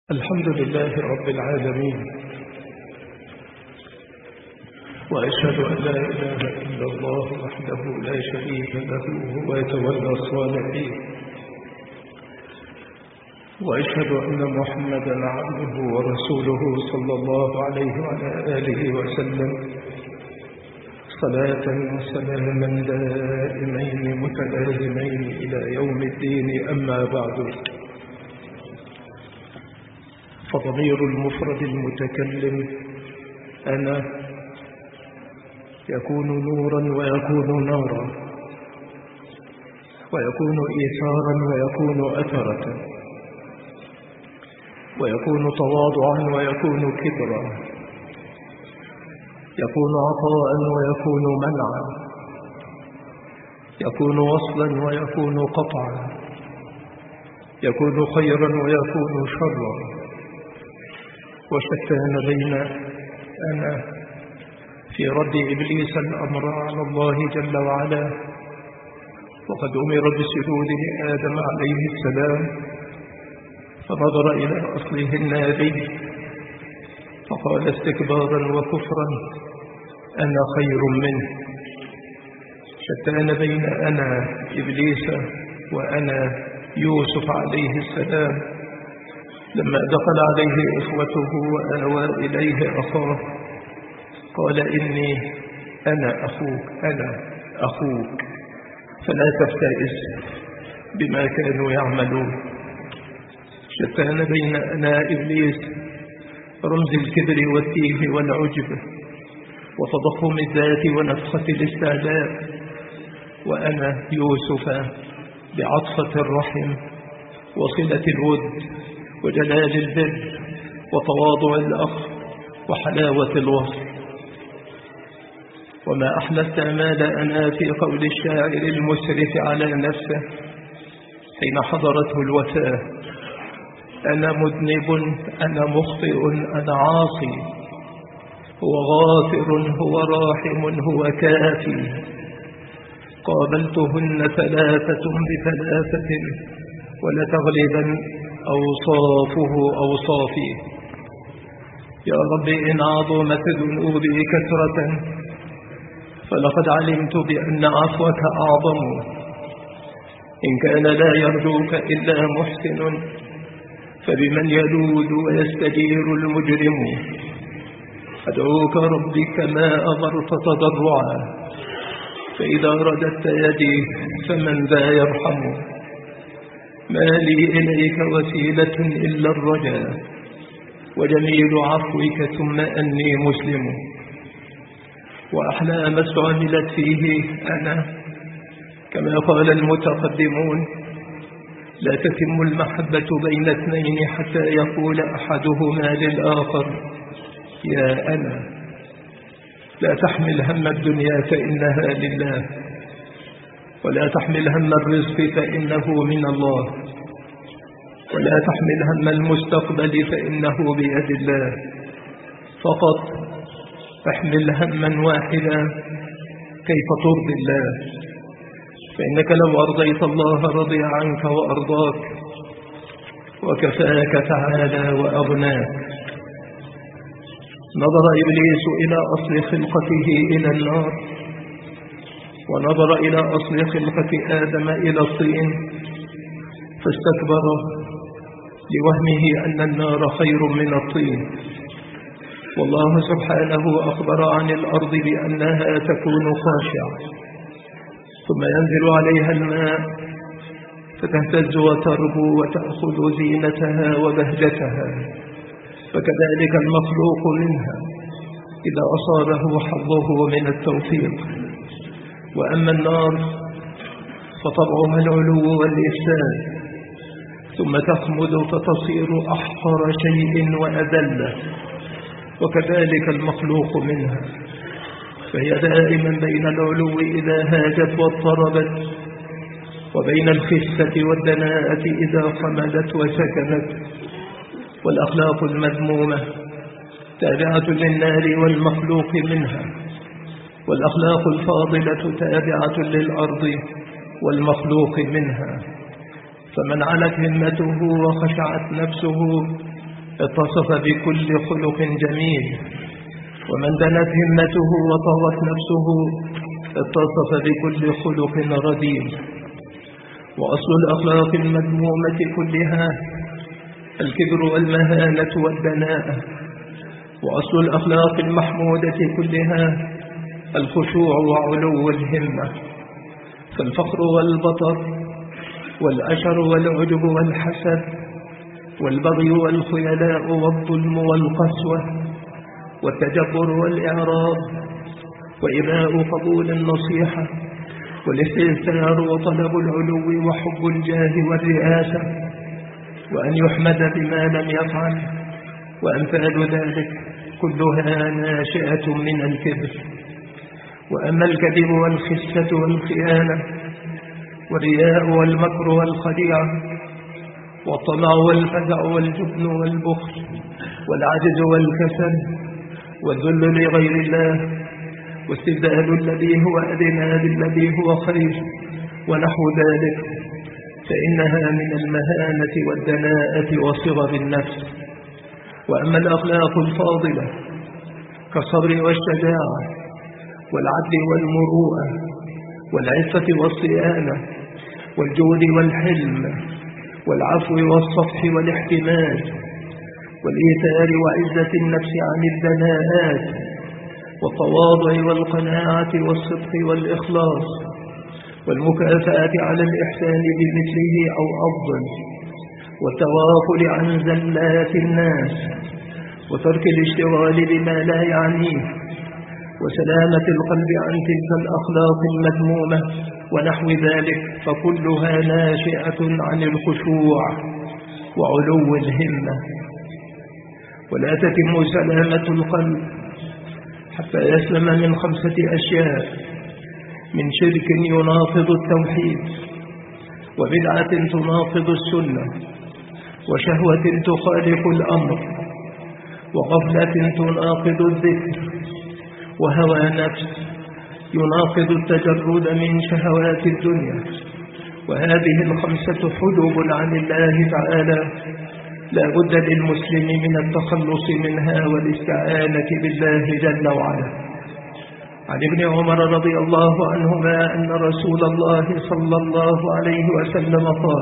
الحمد لله رب العالمين، وأشهد أن لا إله إلا الله وحده لا شريك له وهو يتولى الصالحين، وأشهد أن محمدا عبده ورسوله صلى الله عليه وعلى آله وسلم صلاة وسلاما دائمين متلازمين إلى يوم الدين. أما بعد، فضمير المفرد المتكلم أنا يكون نورا ويكون نارا، ويكون إيثارا ويكون أثرة، ويكون تواضعا ويكون كبرا، يكون عطاء ويكون منعا، يكون وصلا ويكون قطعا، يكون خيرا ويكون شرا. وشتان بين أنا في رد إبليس الأمر على الله جل وعلا، وقد أمر بسجود لآدم عليه السلام، فنظر إلى أصله الناري فقال استكبارا وكفرا أنا خير منه. شتان بين أنا إبليس وأنا يوسف عليه السلام لما دخل عليه إخوته وآوى إليه أخاه قال إني أنا أخوك فلا تفتئس بما كانوا يعملون. شتان بين أنا إبليس رمز الكبر والتيه والعجب وتضخم الذات ونفخة الاستعلاء، وأنا يوسف بعطفة الرحم وصلة الود وجلال البر وتواضع الأخ وحلاوة الوصف. وما أحلى استعمال أنا في قول الشاعر المسرف على نفسه حين حضرته الوفاة: أنا مذنب، أنا مخطئ، أنا عاصي، هو غافر، هو راحم، هو كافي. قابلتهن ثلاثة بثلاثة ولتغلبن أوصافه أوصافي. يا رب إن عظمت ذنوبي كثرة فلقد علمت بأن عفوك أعظم. إن كان لا يرجوك إلا محسن فبمن يلوذ ويستجير المجرم. أدعوك ربي كما أمرت تضرعا، فإذا رددت يدي فمن ذا يرحم. ما لي إليك وسيلة إلا الرجاء وجميل عفوك ثم أني مسلم. وأحلى ما استعملت فيه أنا كما قال المتقدمون: لا تتم المحبة بين اثنين حتى يقول أحدهما للآخر يا أنا. لا تحمل هم الدنيا فإنها لله، ولا تحمل هم الرزق فإنه من الله، ولا تحمل هم المستقبل فإنه بيد الله. فقط احمل هما واحدا كيف ترضي الله، فإنك لو أرضيت الله رضي عنك وأرضاك وكفاك تعالى وأغناك. نظر إبليس إلى أصل خلقته إلى النار، ونظر إلى أصل خلقة آدم إلى الطين، فاستكبر لوهمه أن النار خير من الطين. والله سبحانه أخبر عن الأرض بأنها تكون خاشعة ثم ينزل عليها الماء فتهتز وتربو وتأخذ زينتها وبهجتها، فكذلك المخلوق منها إذا أصابه حظه من التوفيق. وأما النار فطبعها العلو والإفساد، ثم تخمد فتصير أحقر شيء وأذل، وكذلك المخلوق منها، فهي دائما بين العلو إذا هاجت واضطربت، وبين الخفة والدناءة إذا خمدت وسكنت. والأخلاق المذمومة تابعة للنار والمخلوق منها، والأخلاق الفاضلة تابعة للأرض والمخلوق منها. فمن علت همته وخشعت نفسه اتصف بكل خلق جميل، ومن دنت همته وطغت نفسه اتصف بكل خلق رديء. وأصل الأخلاق المذمومة كلها الكبر والمهانة والدناءة، وأصل الأخلاق المحمودة كلها الخشوع وعلو الهمة. فالفخر والبطر والأشر والعجب والحسد والبغي والخيلاء والظلم والقسوة والتجبر والإعراض وإباء قبول النصيحة والاستئثار وطلب العلو وحب الجاه والرئاسة وأن يحمد بما لم يفعل وأمثال ذلك كلها ناشئة من الكبر. وأما الكذب والخسة والخيانة والرياء والمكر والخديعة والطمع والفزع والجبن والبخل والعجز والكسل والذل لغير الله واستبدال الذي هو أدنى بالذي هو خير ونحو ذلك، فإنها من المهانة والدناءة وصغر النفس. وأما الأخلاق الفاضلة كالصبر والشجاعة والعدل والمروءة والعفة والصيانة والجود والحلم والعفو والصفح والاحتمال والإيثار وعزة النفس عن الدناءات والتواضع والقناعة والصدق والإخلاص والمكافأة على الإحسان بمثله أو أفضل والتغافل عن زلات الناس وترك الاشتغال بما لا يعنيه وسلامة القلب عن تلك الأخلاق المذمومة ونحو ذلك، فكلها ناشئة عن الخشوع وعلو الهمة. ولا تتم سلامة القلب حتى يسلم من 5 أشياء: من شرك يناقض التوحيد، وبدعة تناقض السنة، وشهوة تخالف الأمر، وغفلة تناقض الذكر، وهوى نفس يناقض التجرد من شهوات الدنيا. وهذه 5 حجب عن الله تعالى لا بد للمسلم من التخلص منها والاستعانة بالله جل وعلا. عن ابن عمر رضي الله عنهما أن رسول الله صلى الله عليه وسلم قال: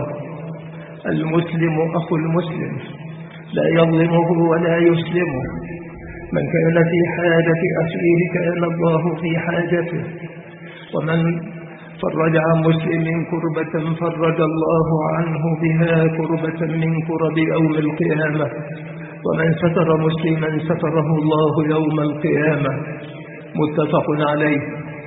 المسلم أخو المسلم لا يظلمه ولا يسلمه، من كان في حاجة أخيه كان الله في حاجته، ومن فرج عن مسلم كربة فرج الله عنه بها كربة من كرب يوم القيامة، ومن ستر مسلما ستره الله يوم القيامة. متفق عليه.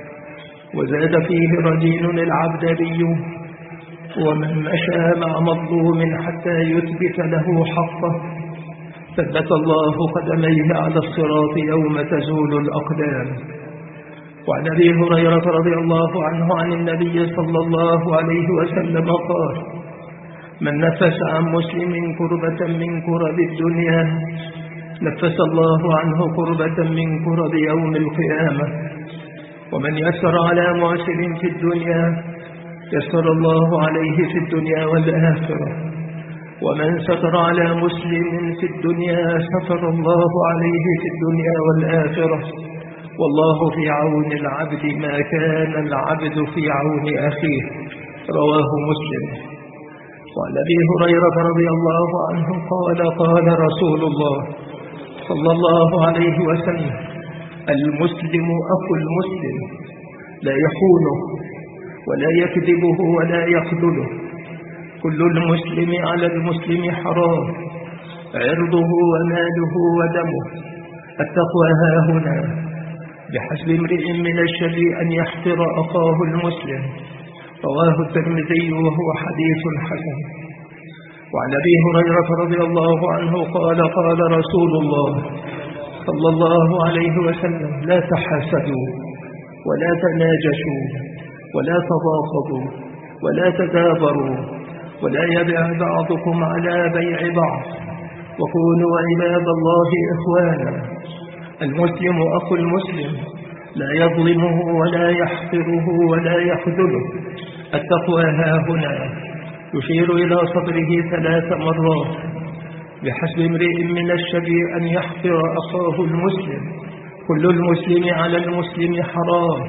وزاد فيه رجين العبدري: ومن مشى مع مظلوم حتى يثبت له حقه ثبت الله قدميه على الصراط يوم تزول الأقدام. وعن أبي هريرة رضي الله عنه عن النبي صلى الله عليه وسلم قال: من نفس عن مسلم كربة من كرب الدنيا نفس الله عنه كربة من كرب يوم القيامة. ومن يسر على معسر في الدنيا يسر الله عليه في الدنيا والآخرة، ومن ستر على مسلم في الدنيا ستر الله عليه في الدنيا والآخرة، والله في عون العبد ما كان العبد في عون أخيه. رواه مسلم. وعن أبي هريرة رضي الله عنه قال: قال رسول الله صلى الله عليه وسلم: المسلم أخو المسلم لا يخونه ولا يكذبه ولا يخذله، كل المسلم على المسلم حرام، عرضه وماله ودمه، التقوى هاهنا، بحسب امرئ من الشر أن يحقر أخاه المسلم. رواه الترمذي وهو حديث حسن. وعن أبي هريرة رضي الله عنه قال: قال رسول الله صلى الله عليه وسلم: لا تحاسدوا ولا تناجشوا ولا تباغضوا ولا تدابروا ولا يبع بعضكم على بيع بعض، وكونوا عباد الله إخوانا. المسلم أخو المسلم لا يظلمه ولا يحقره ولا يخذله، التقوى هاهنا، يشير إلى صدره 3 مرات. بحسب امرئ من الشر أن يحقر أخاه المسلم، كل المسلم على المسلم حرام،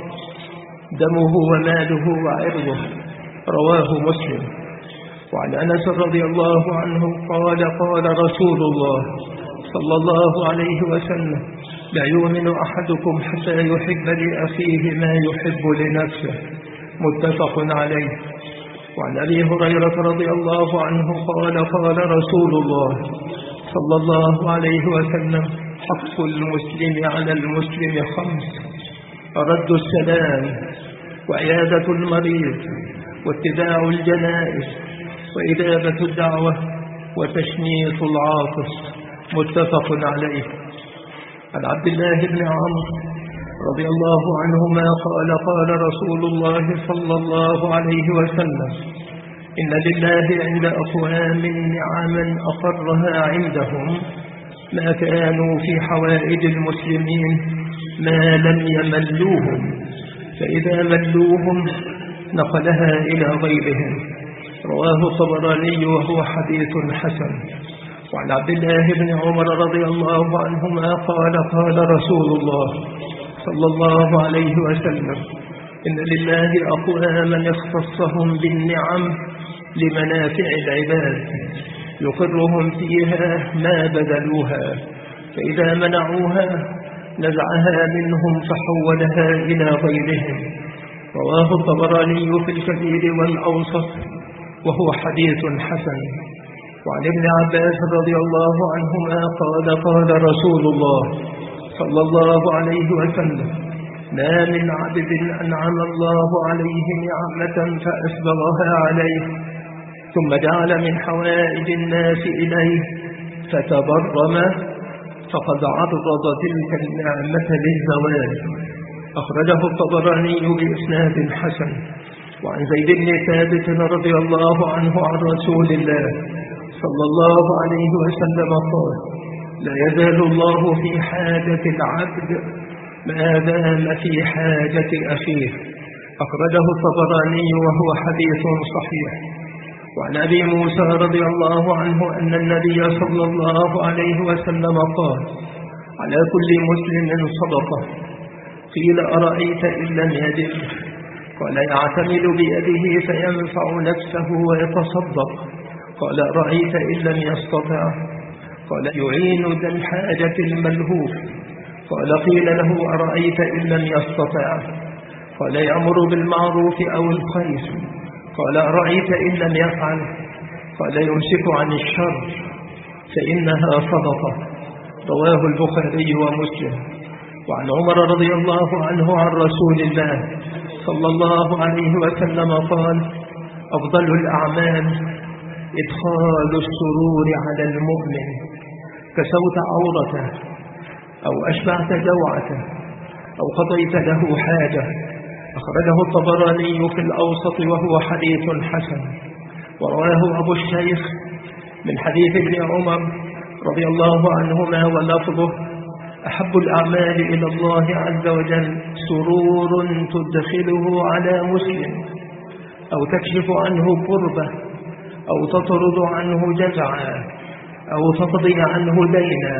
دمه وماله وعرضه. رواه مسلم. وعن أنس رضي الله عنه قال قال رسول الله صلى الله عليه وسلم: لا يؤمن أحدكم حتى يحب لأخيه ما يحب لنفسه. متفق عليه. وعن أبي هريرة رضي الله عنه قال قال رسول الله صلى الله عليه وسلم: حق المسلم على المسلم 5: رد السلام، وعيادة المريض، واتباع الجنائز، وإجابة الدعوة، وتشميت العاطس. متفق عليه. عن عبد الله بن عمرو رضي الله عنهما قال قال رسول الله صلى الله عليه وسلم: إن لله عند أقوام نعما أقرها عندهم ما كانوا في حوائج المسلمين ما لم يملوهم، فإذا ملوهم نقلها إلى غيرهم. رواه الطبراني وهو حديث حسن. وعن عبد الله بن عمر رضي الله عنهما قال قال رسول الله صلى الله عليه وسلم: إن لله أقواما اختصهم بالنعم لمنافع العباد يقرهم فيها ما بذلوها، فإذا منعوها نزعها منهم فحولها إلى غيرهم. رواه الطبراني في الكبير والأوسط وهو حديث حسن. وعن ابن عباس رضي الله عنهما قال قال رسول الله صلى الله عليه وسلم: ما من عبد أنعم الله عليه نعمة فأسبغها عليه ثم جعل من حوائج الناس إليه فتبرم فقد عرض تلك النعمة للزوال. أخرجه الطبراني بإسناد حسن. وعن زيد بن ثابت رضي الله عنه عن رسول الله صلى الله عليه وسلم قال: لا يزال الله في حاجة العبد ما دام في حاجة أخيه. أخرجه الطبراني وهو حديث صحيح. وعن أبي موسى رضي الله عنه أن النبي صلى الله عليه وسلم قال: على كل مسلم صدقة. قيل: أرأيت إن لم يجد؟ قال: يعتمل بيده فينفع نفسه ويتصدق. قال: أرأيت إن لم يستطع؟ قال: يعين ذا الحاجة الملهوف. قال: قيل له: أرأيت إن لم يستطع؟ قال: يأمر بالمعروف أو الخير. قال: أرأيت إن لم يفعل؟ قال: يمسك عن الشر فإنها صدقة. رواه البخاري ومسلم. وعن عمر رضي الله عنه عن رسول الله صلى الله عليه وسلم قال: أفضل الأعمال إدخال السرور على المؤمن، كسوت عورته أو أشبعت جوعته أو قضيت له حاجة. أخرجه الطبراني في الأوسط وهو حديث حسن. ورواه أبو الشيخ من حديث ابن عمر رضي الله عنهما ولفظه: أحب الأعمال إلى الله عز وجل سرور تدخله على مسلم، أو تكشف عنه كربة، أو تطرد عنه جزعا، أو تقضي عنه دينا.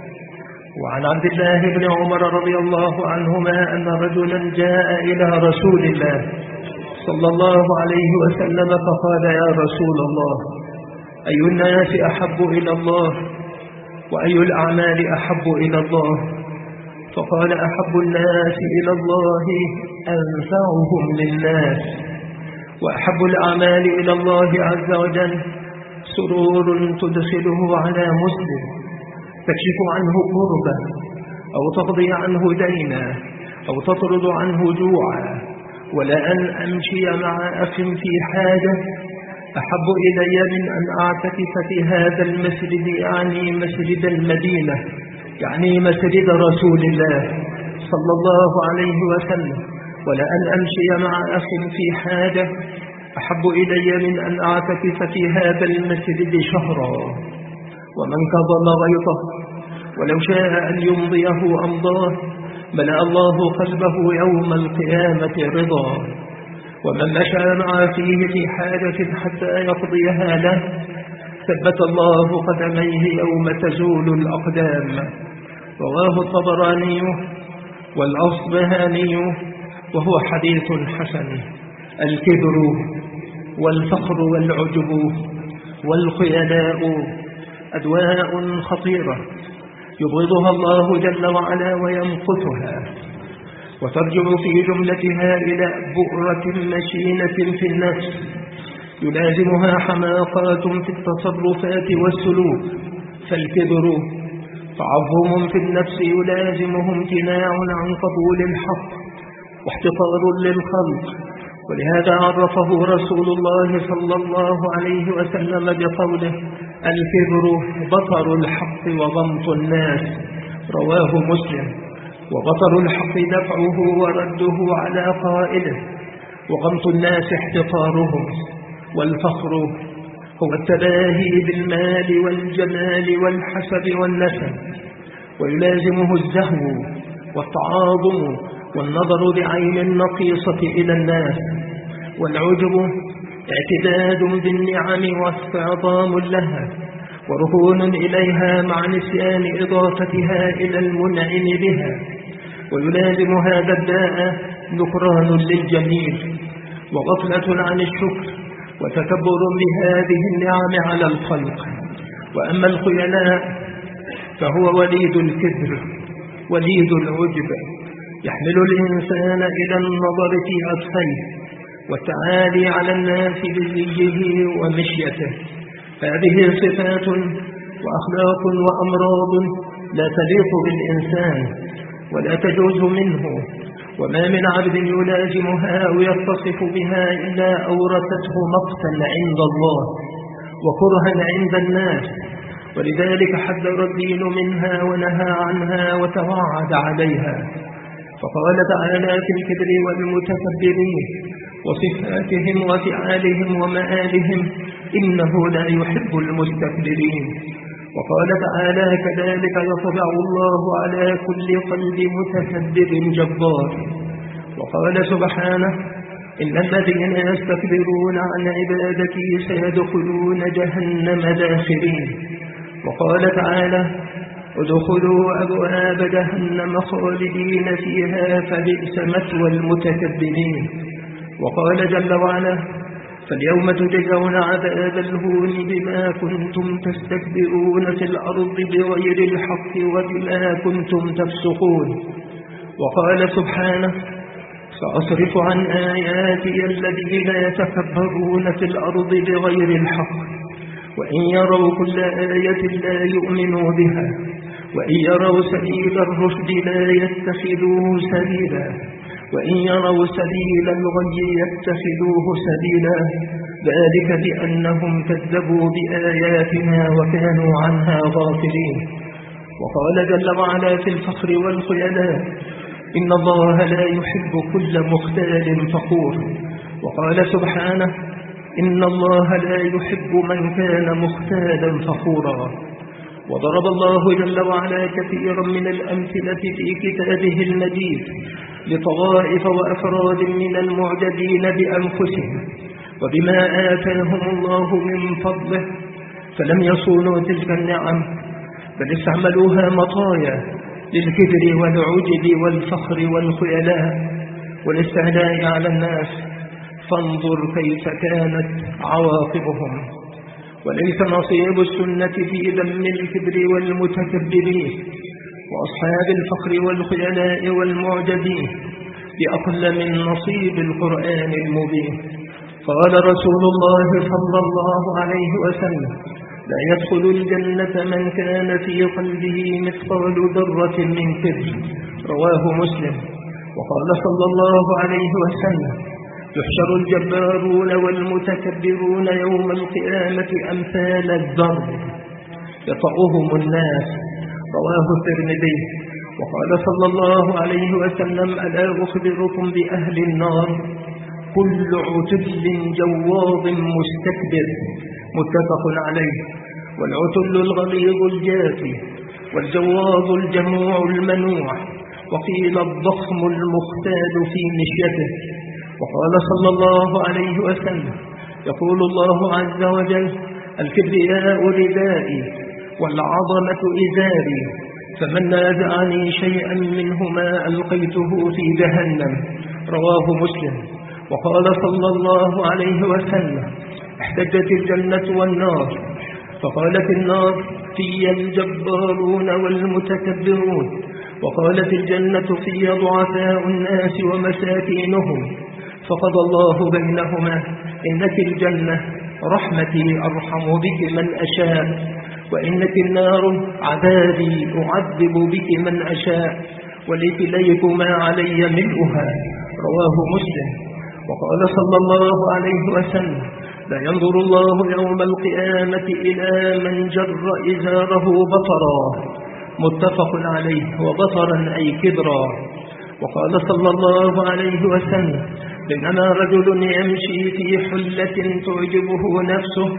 وعن عبد الله بن عمر رضي الله عنهما أن رجلا جاء إلى رسول الله صلى الله عليه وسلم فقال: يا رسول الله، أي الناس أحب إلى الله؟ وأي الأعمال أحب إلى الله؟ فقال: أحب الناس إلى الله أنفعهم للناس، وأحب الأعمال إلى الله عز وجل سرور تدخله على مسلم، تكشف عنه كربة، أو تقضي عنه دينا، أو تطرد عنه جوعا. ولأن أمشي مع أخ في حاجة أحب إلي من أن أعتكف في هذا المسجد، يعني مسجد المدينة، يعني مسجد رسول الله صلى الله عليه وسلم. ولأن أمشي مع أخ في حاجة أحب إلي من أن أعتكف في هذا المسجد شهرا. ومن كظم غيظه ولو شاء أن يمضيه أمضاه ملأ الله قلبه يوم القيامة رضا. ومن مشى مع أخيه في حاجة حتى يقضيها له ثبت الله قدميه يوم تزول الأقدام. رواه الطبراني والأصبهاني وهو حديث حسن. الكبر والفخر والعجب والخيلاء أدواء خطيرة يبغضها الله جل وعلا ويمقتها، وترجع في جملتها إلى بؤرة مشينة في النفس يلازمها حماقات في التصرفات والسلوك. فالكبر تعظم في النفس يلازمه امتناع عن قبول الحق واحتقار للخلق، ولهذا عرفه رسول الله صلى الله عليه وسلم بقوله: الكبر بطر الحق وغمط الناس. رواه مسلم. وبطر الحق دفعه ورده على قائله، وغمط الناس احتقارهم. والفخر هو التباهي بالمال والجمال والحسب والنسب، ويلازمه الزهو والتعاظم والنظر بعين النقيصة إلى الناس. والعجب اعتداد بالنعم واستعظام لها وركون إليها مع نسيان إضافتها إلى المنعم بها. ويلازم هذا الداء نكران للجميل وغفلة عن الشكر وتكبر بهذه النعم على الخلق. وأما الخيلاء فهو وليد الكبر وليد العجب، يحمل الإنسان إلى النظر في عطفيه والتعالي على الناس بزيه ومشيته. هذه صفات وأخلاق وأمراض لا تليق بالإنسان ولا تجوز منه، وما من عبد يلازمها أو يتصف بها إلا أورثته مقتا عند الله وكرها عند الناس. ولذلك حذر الدين منها ونهى عنها وتوعد عليها. فقال تعالى في الكبر والمتكبرين وصفاتهم وفعالهم ومآلهم: إنه لا يحب المستكبرين. وقال تعالى: كذلك يطبع الله على كل قلب متكبر جبار. وقال سبحانه: إن الذين يستكبرون عن عبادتي سيدخلون جهنم داخرين. وقال تعالى: ادخلوا أبواب جهنم خالدين فيها فبئس مثوى المتكبرين. وقال جل وعلا: فاليوم تجزون عذاب الهون بما كنتم تستكبرون في الأرض بغير الحق وبما كنتم تفسقون. وقال سبحانه: سأصرف عن آياتي الذين يتكبرون في الأرض بغير الحق وإن يروا كل آية لا يؤمنوا بها وإن يروا سبيل الرشد لا يتخذوه سبيلا وإن يروا سبيل الغي يتخذوه سبيلا ذلك بأنهم كذبوا بآياتنا وكانوا عنها غافلين. وقال جل وعلا في الفخر والخيلاء: إن الله لا يحب كل مختال فخور. وقال سبحانه: إن الله لا يحب من كان مختالا فخورا. وضرب الله جل وعلا كثيرا من الأمثلة في كتابه المجيد لطوائف وأفراد من المعجبين بأنفسهم وبما آتاهم الله من فضله، فلم يصونوا تلك النعم بل استعملوها مطايا للكبر والعجب والفخر والخيلاء والاستعلاء على الناس. فانظر كيف كانت عواقبهم. وليس نصيب السنة في ذم الكبر والمتكبرين وأصحاب الفخر والخيلاء والمعجبين بأقل من نصيب القرآن المبين. قال رسول الله صلى الله عليه وسلم: لا يدخل الجنة من كان في قلبه مثقال ذرة من كبر. رواه مسلم. وقال صلى الله عليه وسلم: يحشر الجبارون والمتكبرون يوم القيامة أمثال الذر يطأهم الناس. رواه الترمذي. وقال صلى الله عليه وسلم: ألا أخبركم بأهل النار؟ كل عتل جواظ مستكبر. متفق عليه. والعتل الغليظ الجافي والجواظ الجموع المنوع، وقيل الضخم المختال في مشيته. وقال صلى الله عليه وسلم: يقول الله عز وجل: الكبرياء ردائي والعظمة إزاري، فمن نازعني شيئا منهما ألقيته في جهنم. رواه مسلم. وقال صلى الله عليه وسلم: احتجت الجنة والنار، فقالت النار: في الجبارون والمتكبرون، وقالت الجنة: في ضعفاء الناس ومساكينهم، فقضى الله بينهما: إنك الجنة رحمتي أرحم بك من أشاء، وإنك النار عذابي أعذب بك من أشاء، ولكليكما علي ملؤها. رواه مسلم. وقال صلى الله عليه وسلم: لا ينظر الله يوم القيامة إلى من جر إزاره بطرا. متفق عليه. وبطرا أي كبرا. وقال صلى الله عليه وسلم: بينما رجل يمشي في حلة تعجبه نفسه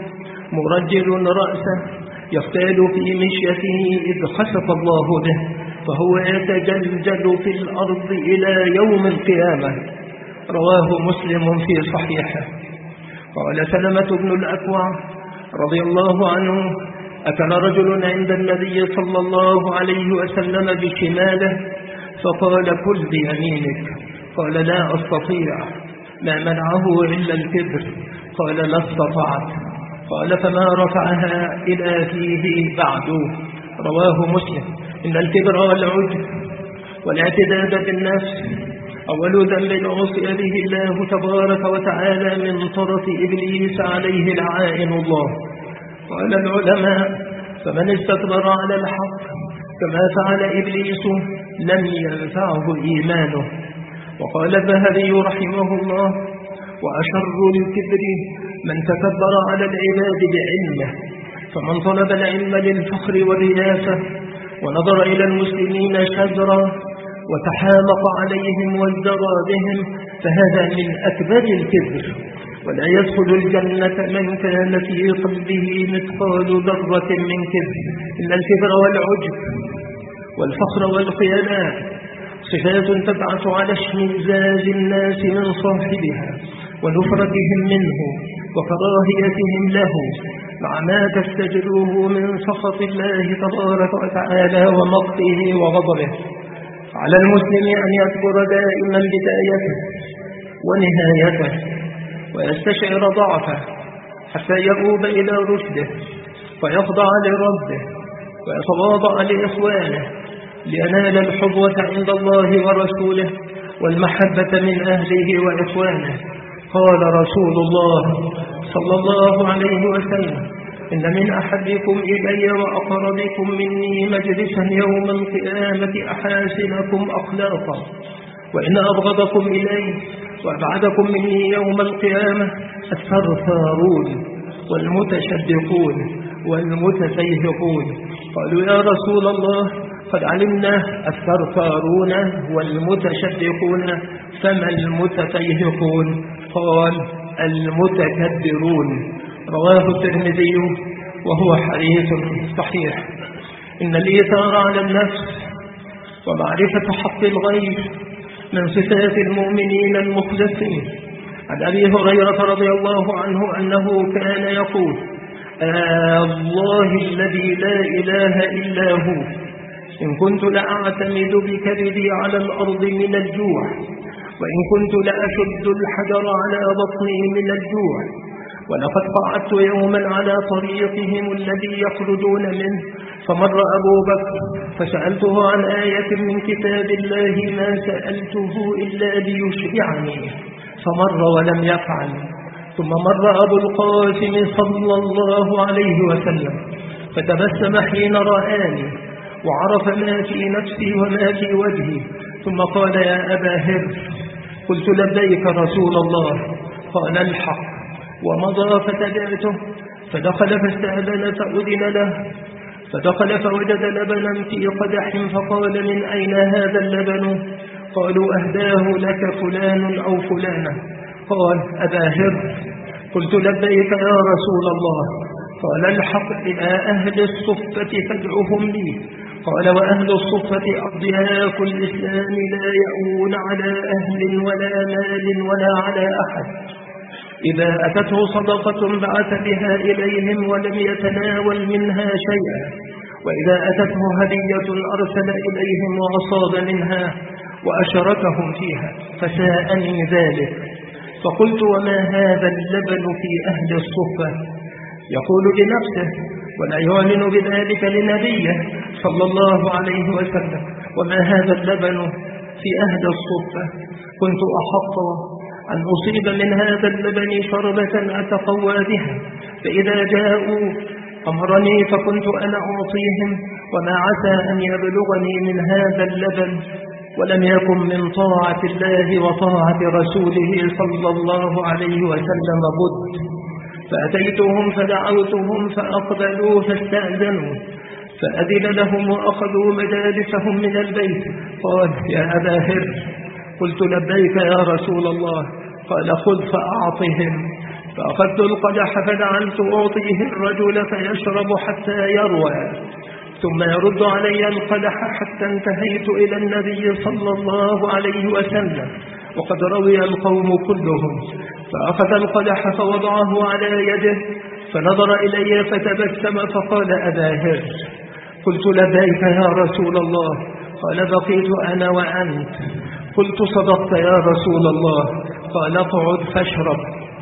مرجل رأسه يختال في مشيته إذ خسف الله به، فهو يتجلجل في الأرض إلى يوم القيامة. رواه مسلم في صحيحه. قال سلمة بن الأكوع رضي الله عنه: أكل رجل عند النبي صلى الله عليه وسلم بشماله، فقال: كل بيمينك. قال: لا أستطيع. ما منعه إلا الكبر. قال: لا استطعت. قال: فما رفعها إلى فيه بعد. رواه مسلم. إن الكبر والعجب والاعتداد بالنفس أول ذنب عصي به الله تبارك وتعالى من طرف إبليس عليه لعائن الله. قال العلماء: فمن استكبر على الحق كما فعل إبليس لم ينفعه إيمانه. وقال الذهبي رحمه الله: وأشر الكبر من تكبر على العباد بعلمه، فمن طلب العلم للفخر والرياسة ونظر إلى المسلمين شذرا وتحامق عليهم وازدرى بهم، فهذا من أكبر الكبر. ولا يدخل الجنة من كان في قلبه مثقال ذرة من كبر. إن الكبر والعجب والفخر والخيلاء صفات تبعث على اشمئزاز الناس من صاحبها ونفرتهم منه وكراهيتهم له، مع ما تستجلوه من سخط الله تبارك وتعالى ومقته وغضبه. على المسلم أن يذكر دائما بدايته ونهايته ويستشعر ضعفه حتى يؤوب إلى رشده ويخضع لربه ويتواضع لإخوانه لينال الحظوة عند الله ورسوله والمحبة من أهله وإخوانه. قال رسول الله صلى الله عليه وسلم: إن من أحبكم إلي وأقربكم مني مجلسا يوم القيامة أحاسنكم أخلاقا، وإن أبغضكم إلي وأبعدكم مني يوم القيامة الثرثارون والمتشدقون والمتفيهقون. قالوا: يا رسول الله قد علمنا الثرثارون والمتشدقون، فما المتفيهقون؟ قال: المتكبرون. رواه الترمذي وهو حديث صحيح. إن الإيثار على النفس ومعرفة حق الغير من صفات المؤمنين المخلصين. عن أبي هريرة رضي الله عنه أنه كان يقول: الله الذي لا إله إلا هو، إن كنت لأعتمد بكبدي على الأرض من الجوع، وإن كنت لأشد الحجر على بطني من الجوع، ولقد قعدت يوما على طريقهم الذي يخرجون منه، فمر أبو بكر فسألته عن آية من كتاب الله ما سألته إلا ليشبعني، فمر ولم يفعل. ثم مر أبو القاسم صلى الله عليه وسلم فتبسم حين رآني وعرف ما في نفسي وما في وجهي، ثم قال: يا أبا هر. قلت: لبيك رسول الله. قال: الحق. ومضى فتبعته، فدخل فاستأذن فأذن له، فدخل فوجد لبنا في قدح، فقال: من أين هذا اللبن؟ قالوا: أهداه لك فلان أو فلانة. قال: أبا هر. قلت: لبيك يا رسول الله. قال: الحق إلى أهل الصفة فادعهم لي. قال: وأهل الصفة أضياف الإسلام لا يأوون على أهل ولا مال ولا على أحد. إذا أتته صدقة بعث بها إليهم ولم يتناول منها شيئا، وإذا أتته هدية أرسل إليهم وأصاب منها وأشركهم فيها، فساءني ذلك. فقلت: وما هذا اللبن في أهل الصفة؟ يقول لنفسه ولا يعلن بذلك لنبيه صلى الله عليه وسلم: وما هذا اللبن في أهل الصفة؟ كنت أحط أن أصيب من هذا اللبن شربة أتقوى بها، فإذا جاءوا أمرني فكنت أنا أعطيهم، وما عسى أن يبلغني من هذا اللبن ولم يكن من طاعة الله وطاعة رسوله صلى الله عليه وسلم بد. فأتيتهم فدعوتهم فأقبلوا فاستأذنوا، فأذن لهم وأخذوا مجالسهم من البيت. قال: يا أبا هر. قلت: لبيك يا رسول الله. قال: خذ فأعطهم. فأخذت القدح فجعلت أعطيه الرجل فيشرب حتى يروى، ثم يرد علي القدح حتى انتهيت إلى النبي صلى الله عليه وسلم وقد روي القوم كلهم. فأخذ القدح فوضعه على يده فنظر إلي فتبسم فقال: أبا هر. قلت: لبيك يا رسول الله. قال: بقيت أنا وأنت. قلت: صدقت يا رسول الله. قال: اقعد فاشرب.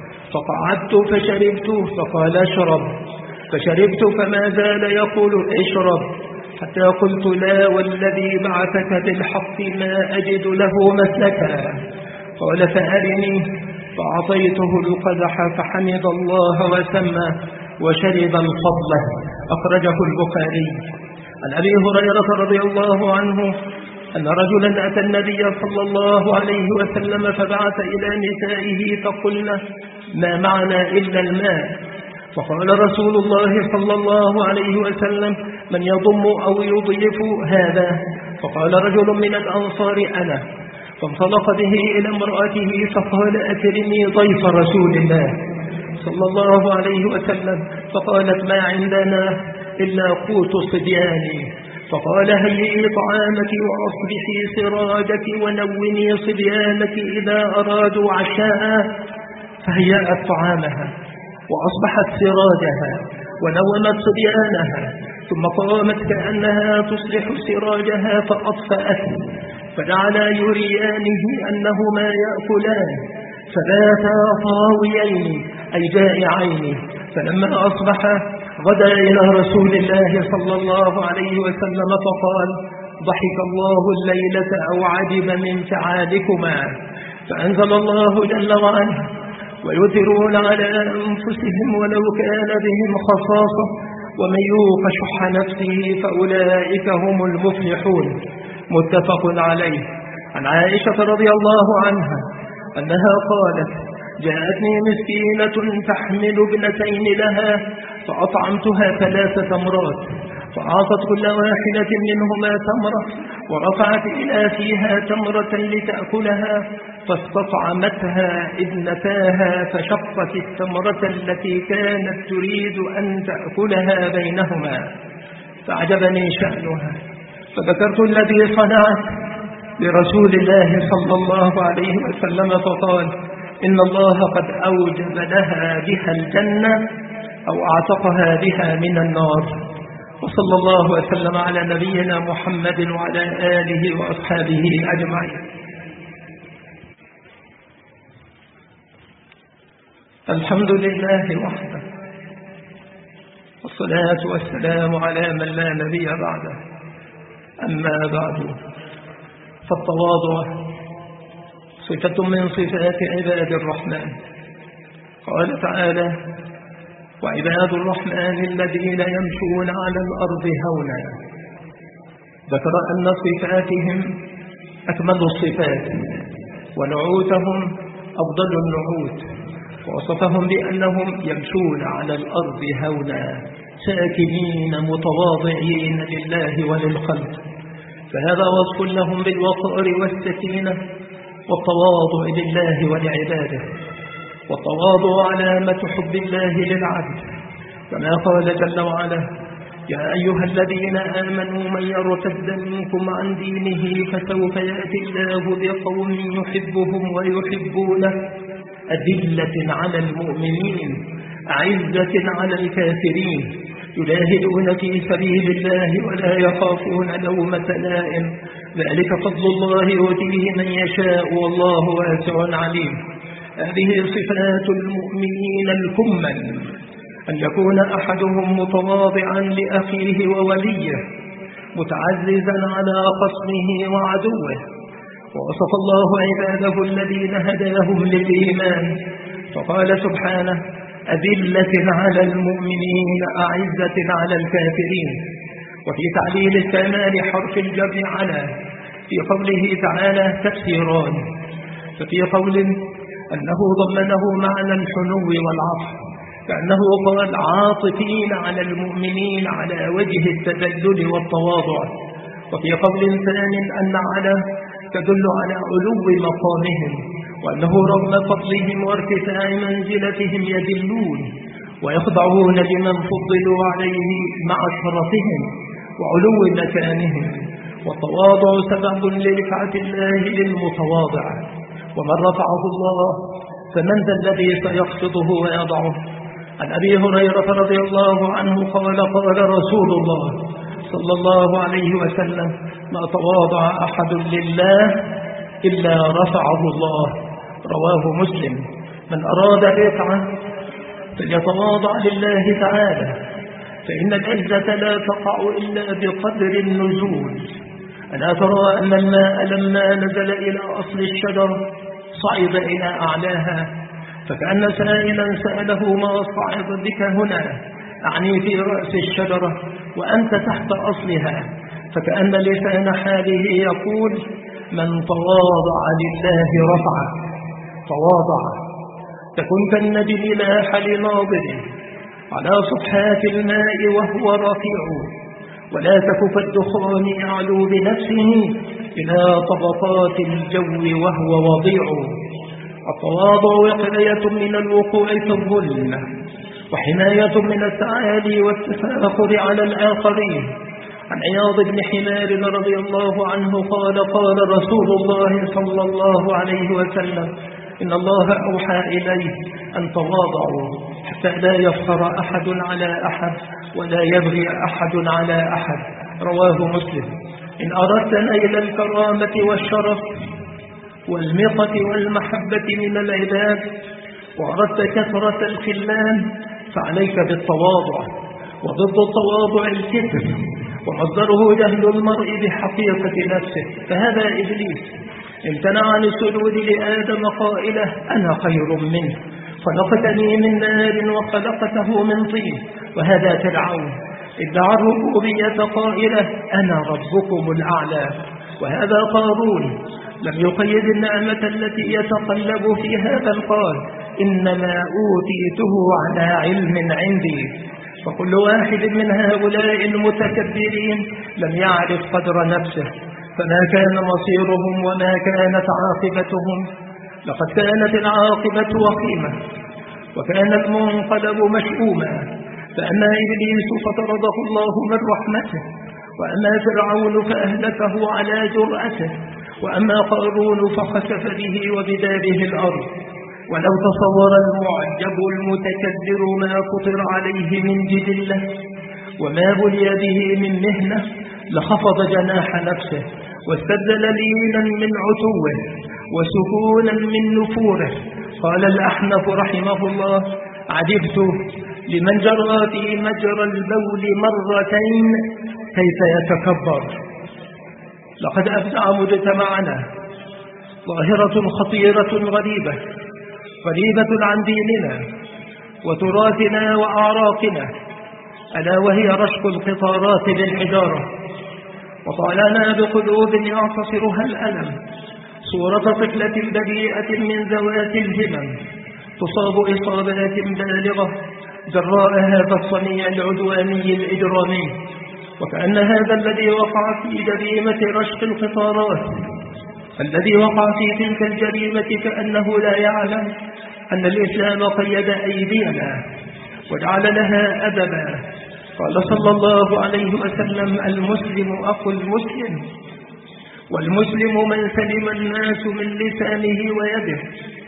فقعدت فشربت. فقال: اشرب. فشربت فما زال يقول: اشرب، حتى قلت: لا والذي بعثك بالحق ما أجد له مسلكا. قال: فأرني. فأعطيته القدح فحمد الله وسمى وشرب الفضل. أخرجه البخاري. عن أبي هريرة رضي الله عنه أن رجلا أتى النبي صلى الله عليه وسلم فبعث إلى نسائه فقلنا: ما معنا إلا الماء. فقال رسول الله صلى الله عليه وسلم: من يضم أو يضيف هذا؟ فقال رجل من الأنصار: أنا. فانطلق به إلى امرأته فقال: أكرمي ضيف رسول الله صلى الله عليه وسلم. فقالت: ما عندنا إلا قوت صبياني. فقال: هيئي طعامك وأصبحي سراجك ونوني صبيانك إذا أرادوا عشاء. فهيأت طعامها وأصبحت سراجها ونومت صبيانها، ثم قامت كأنها تصلح سراجها فأطفأته، فجعلا يريانه أنهما يأكلان، فباتا طاويين أي جائعين. فلما أصبح غدا إلى رسول الله صلى الله عليه وسلم فقال: ضحك الله الليلة أو عجب من فعالكما. فأنزل الله جل وعلا: ويؤثرون على أنفسهم ولو كان بهم خصاصة ومن يوق شح نفسه فأولئك هم المفلحون. متفق عليه. عن عائشة رضي الله عنها أنها قالت: جاءتني مسكينة تحمل ابنتين لها فأطعمتها 3 تمرات، فأعطت كل واحدة منهما تمرة ورفعت إلى فيها تمرة لتأكلها، فاستطعمتها ابنتاها فشقت التمرة التي كانت تريد أن تأكلها بينهما، فأعجبني شأنها، فذكرت الذي صنعت لرسول الله صلى الله عليه وسلم فقال: إن الله قد أوجب لها بها الجنة أو أعتقها بها من النار. وصلى الله وسلم على نبينا محمد وعلى آله وأصحابه أجمعين. الحمد لله وحده، والصلاة والسلام على من لا نبي بعده. أما بعد، فالتواضع صفة من صفات عباد الرحمن. قال تعالى: وعباد الرحمن الذين يمشون على الأرض هونا. ذكر أن صفاتهم أكمل الصفات ونعوتهم أفضل النعوت، ووصفهم بأنهم يمشون على الأرض هونا ساكنين متواضعين لله وللخلق، فهذا وصف لهم بالوقار والسكينة والتواضع لله ولعباده. والتواضع علامة حب الله للعبد، كما قال جل وعلا: يا أيها الذين آمنوا من يرتد منكم عن دينه فسوف يأتي الله بقوم يحبهم ويحبونه أذلة على المؤمنين أعزة على الكافرين يجاهدون في سبيل الله ولا يخافون لومة لائم ذلك فضل الله يؤتيه من يشاء والله واسع عليم. هذه صفات المؤمنين الكمل، أن يكون أحدهم متواضعا لأخيه ووليه متعززا على خصمه وعدوه. ووصف الله عباده الذين هداهم للإيمان فقال سبحانه أذلة على المؤمنين أعزة على الكافرين. وفي تعليل الكمال حرف الجر على في قوله تعالى تفسيران، ففي قول أنه ضمنه معنى الحنو والعطف كأنه قال عاطفين على المؤمنين على وجه التذلل والتواضع، وفي قول ثان أن على تدل على علو مقامهم وأنه رغم فضلهم وارتفاع منزلتهم يذلون ويخضعون لمن فضلوا عليه مع شرفهم وعلو مكانهم. والتواضع سبب لرفعة الله للمتواضع، ومن رفعه الله فمن ذا الذي سيخفضه ويضعه. عن أبي هريرة رضي الله عنه قال قال رسول الله صلى الله عليه وسلم ما تواضع أحد لله إلا رفعه الله، رواه مسلم. من أراد الرفعة فليتواضع لله تعالى، فإن العزة لا تقع إلا بقدر النزول. ألا ترى أن الماء لما نزل إلى أصل الشجر صعد إلى أعلاها، فكأن سائلا سأله ما صعد بك هنا، أعني في رأس الشجرة وأنت تحت أصلها، فكأن لسان حاله يقول من تواضع لله رفعه. تواضع تكن كالنجم لاح لناظره على صفحات الماء وهو رفيع، ولا تك كالدخان يعلو بنفسه إلى طبقات الجو وهو وضيع. التواضع وقاية من الوقوع في الظلم، وحماية من التعالي والتفاخر على الآخرين. عن عياض بن حمار رضي الله عنه قال قال رسول الله صلى الله عليه وسلم إن الله أوحى إليه أن تواضعوا حتى لا يفخر أحد على أحد ولا يبغي أحد على أحد، رواه مسلم. إن أردت نيل الكرامة والشرف والمقة والمحبة من العباد وأردت كثرة الخلان فعليك بالتواضع، وضد التواضع الكبر، ومصدره جهل المرء بحقيقة نفسه. فهذا إبليس امتنع عن السجود لآدم قائله أنا خير منه خلقتني من نار وخلقته من طين. وهذا فرعون ادعى الربوبية قائله أنا ربكم الأعلى. وهذا قارون لم يقيد النعمة التي يتقلب فيها بل قال إنما أوتيته على علم عندي. فكل واحد من هؤلاء المتكبرين لم يعرف قدر نفسه، فما كان مصيرهم وما كانت عاقبتهم. لقد كانت العاقبة وخيمة وكان المنقلب مشؤوما، فأما إبليس فطرده الله من رحمته، وأما فرعون فأهلكه على جرأته، وأما قارون فخسف به وبداره الأرض. ولو تصور المعجب المتكبر ما قطر عليه من جبلة وما بلي به من مهنة لخفض جناح نفسه واستبدل لينا من عتوه وسكونا من نفوره. قال الأحنف رحمه الله عجبت لمن جرى في مجرى البول مرتين كيف يتكبر. لقد أبدع مجتمعنا ظاهرة خطيرة غريبة عن ديننا وتراثنا وأعراقنا، ألا وهي رشق القطارات بالحجارة. وطالنا بقلوب يعتصرها الألم صورة طفلة بريئة من ذوات الهمم تصاب إصابات بالغة جراء هذا الصنيع العدواني الإجرامي. وكأن هذا الذي وقع في جريمة رشق القطارات الذي وقع في تلك الجريمة كأنه لا يعلم أن الإسلام قيد أيدينا وجعل لها أدبا. قال صلى الله عليه وسلم المسلم أخو المسلم، والمسلم من سلم الناس من لسانه ويده.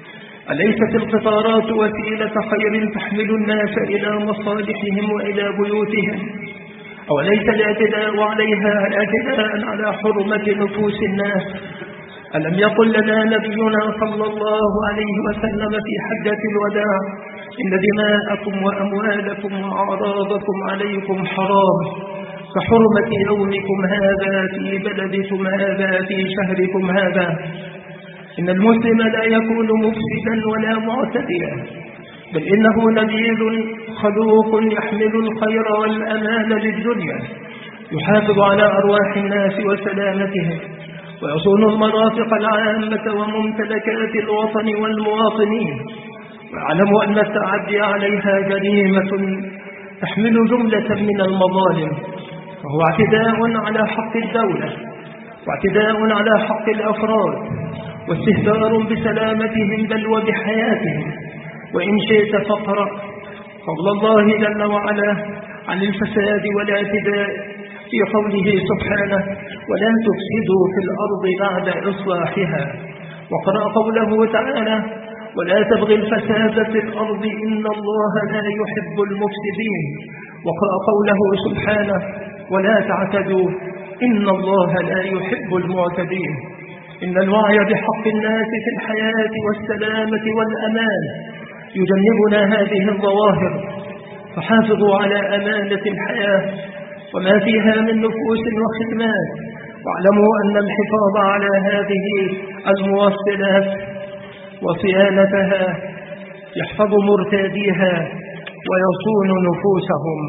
أليست القطارات وسيلة خير تحمل الناس إلى مصالحهم وإلى بيوتهم؟ أوليس الاعتداء عليها اعتداء على حرمة نفوس الناس؟ ألم يقل لنا نبينا صلى الله عليه وسلم في حجة الوداع: إن دماءكم وأموالكم وأعراضكم عليكم حرام كحرمة يومكم هذا في بلدكم هذا في شهركم هذا؟ إن المسلم لا يكون مفسدا ولا معتديا، بل إنه نبيل خلوق يحمل الخير والأمان للدنيا، يحافظ على أرواح الناس وسلامتهم، ويصون المرافق العامة وممتلكات الوطن والمواطنين، ويعلم أن التعدي عليها جريمة تحمل جملة من المظالم، وهو اعتداء على حق الدولة، واعتداء على حق الأفراد، واستهتار بسلامتهم بل وبحياتهم. وإن شئت فاقرأ قول الله جل وعلا عن الفساد والاعتداء في قوله سبحانه: ولا تفسدوا في الأرض بعد إصلاحها. وقرأ قوله تعالى: ولا تبغي الفساد في الأرض إن الله لا يحب المفسدين. وقرأ قوله سبحانه: ولا تعتدوا إن الله لا يحب المعتدين. إن الوعي بحق الناس في الحياة والسلامة والأمان يجنبنا هذه الظواهر، فحافظوا على أمانة الحياة وما فيها من نفوس وخدمات، واعلموا أن الحفاظ على هذه الموصلات وصيانتها يحفظ مرتاديها ويصون نفوسهم.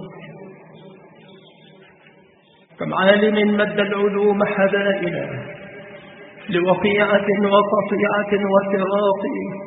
كم عالم مد العلوم حبائلا لوقيعة وقطيعة وفراق،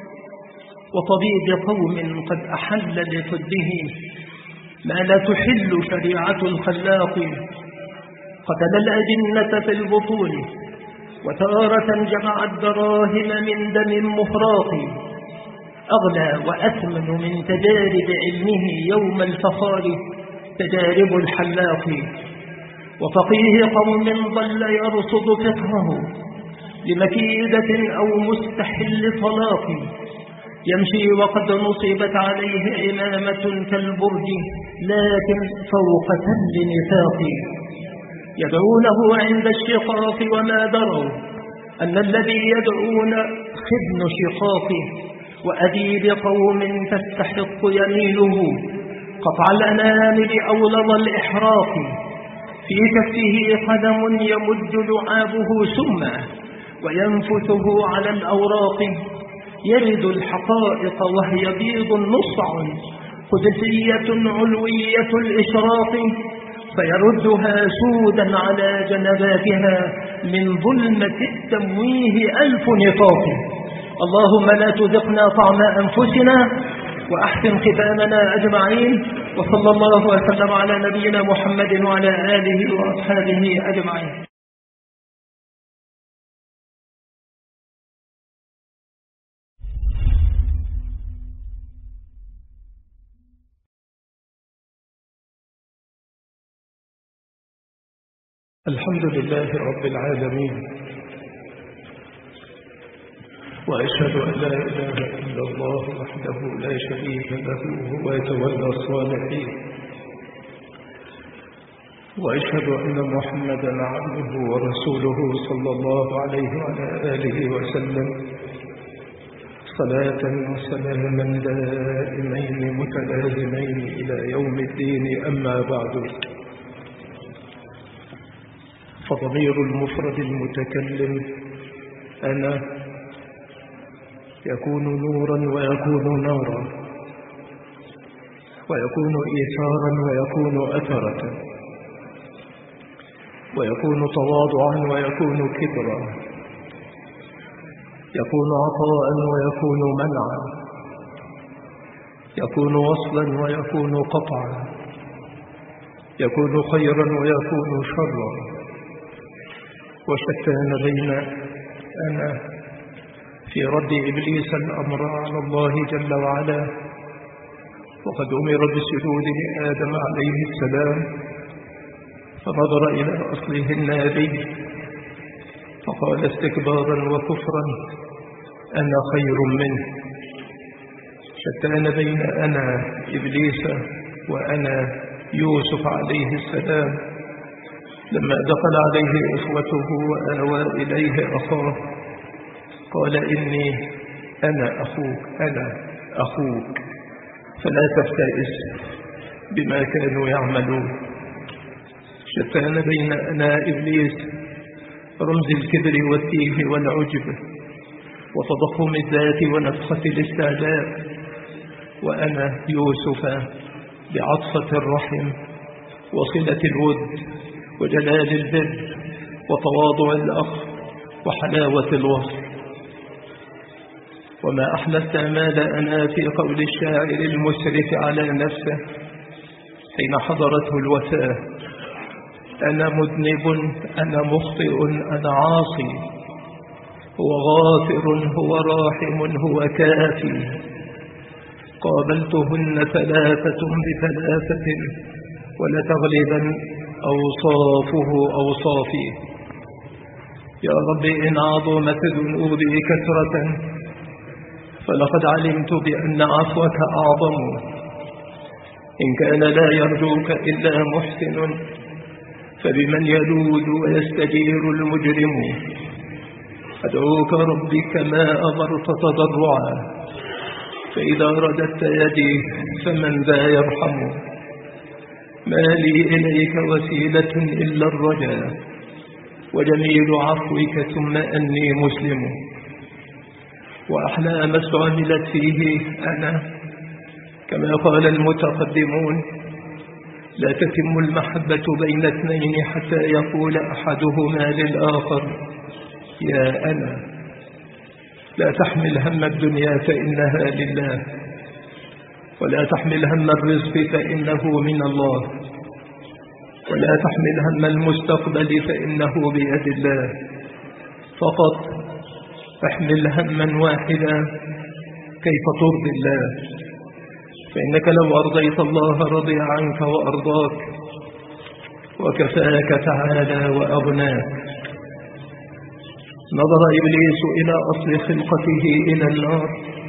وطبيب قوم قد أحل لطبه ما لا تحل شريعة الخلاق. قتل الأجنة في البطون وتارة جمع الدراهم من دم مفراق، أغلى وأثمن من تجارب علمه يوم الفخار تجارب الحلاق. وفقيه قوم ظل يرصد فقهه لمكيدة أو مستحل طلاق، يمشي وقد نصبت عليه إمامة كالبرج لكن فوق تل نفاق. يدعونه عند الشقاق وما دروا أن الذي يدعون خدن شقاق، وأديب قوم تستحق يمينه قطع الأنامل أولظ الإحراق. في كفه قدم يمد لعابه سما وينفثه على الأوراق، يرد الحقائق وهي بيض نصع قدسية علوية الإشراق، فيردها سودا على جنباتها من ظلمة التمويه 1000 نفاق. اللهم لا تذقنا طعم أنفسنا وأحسن ختامنا أجمعين، وصلى الله وسلم على نبينا محمد وعلى آله وأصحابه أجمعين. الحمد لله رب العالمين، وأشهد أن لا إله إلا الله وحده لا شريك له وهو يتولى الصالحين، وأشهد أن محمدا عبده ورسوله صلى الله عليه وعلى آله وسلم، صلاة وسلاما دائمين متلازمين إلى يوم الدين. أما بعد، فضمير المفرد المتكلم أنا يكون نورا ويكون نارا، ويكون إيثارا ويكون أثرة، ويكون تواضعا ويكون كبرا، يكون عطاء ويكون منعا، يكون وصلا ويكون قطعا، يكون خيرا ويكون شرا. وشتان بين أنا في رد إبليس الأمر على الله جل وعلا، وقد أمر بسجود لآدم عليه السلام، فنظر إلى أصله الناري فقال استكبارا وكفرا أنا خير منه. شتان بين أنا إبليس وأنا يوسف عليه السلام لما دخل عليه إخوته وآوى إليه أخاه قال إني أنا أخوك فلا تفتئس بما كانوا يعملون. شتان بين أنا إبليس رمز الكبر والتيه والعجب وتضخم الذات ونفخة الاستعلاء، وأنا يوسف بعطفة الرحم وصلة الود وجلال البر وتواضع الأخ وحلاوة الوصف. وما أحلى استعمال أنا في قول الشاعر المسرف على نفسه حين حضرته الوفاة: أنا مذنب، أنا مخطئ، أنا عاصي، هو غافر، هو راحم، هو كافي. قابلتهن ثلاثة بثلاثة ولتغلبا أوصافه أوصافي. يا رب إن عظمت ذنوبي كثرة فلقد علمت بأن عفوك أعظم. إن كان لا يرجوك إلا محسن فبمن يلوذ ويستجير المجرم. أدعوك ربي كما أمرت تضرعا، فإذا رددت يدي فمن ذا يرحم. ما لي إليك وسيلة إلا الرجاء وجميل عفوك ثم أني مسلم. وأحلى ما استعملت فيه أنا كما قال المتقدمون: لا تتم المحبة بين اثنين حتى يقول أحدهما للآخر يا أنا. لا تحمل هم الدنيا فإنها لله، ولا تحمل هم الرزق فإنه من الله، ولا تحمل هم المستقبل فإنه بيد الله. فقط احمل هما واحدا كيف ترضي الله، فإنك لو أرضيت الله رضي عنك وأرضاك وكفاك تعالى وأغناك. نظر إبليس إلى أصل خلقته إلى النار،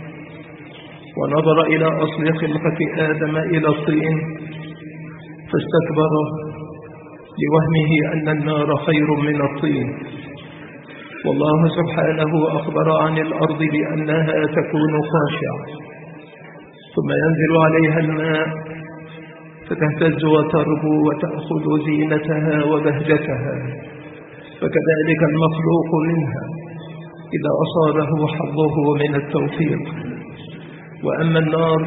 ونظر إلى أصل خلقة آدم إلى الطين، فاستكبر لوهمه أن النار خير من الطين. والله سبحانه أخبر عن الأرض بأنها تكون خاشعة ثم ينزل عليها الماء فتهتز وتربو وتأخذ زينتها وبهجتها، فكذلك المخلوق منها إذا أصابه حظه من التوفيق. وأما النار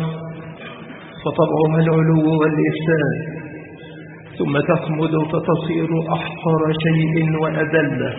فطبعها العلو والإفساد، ثم تخمد فتصير أحقر شيء وأذله،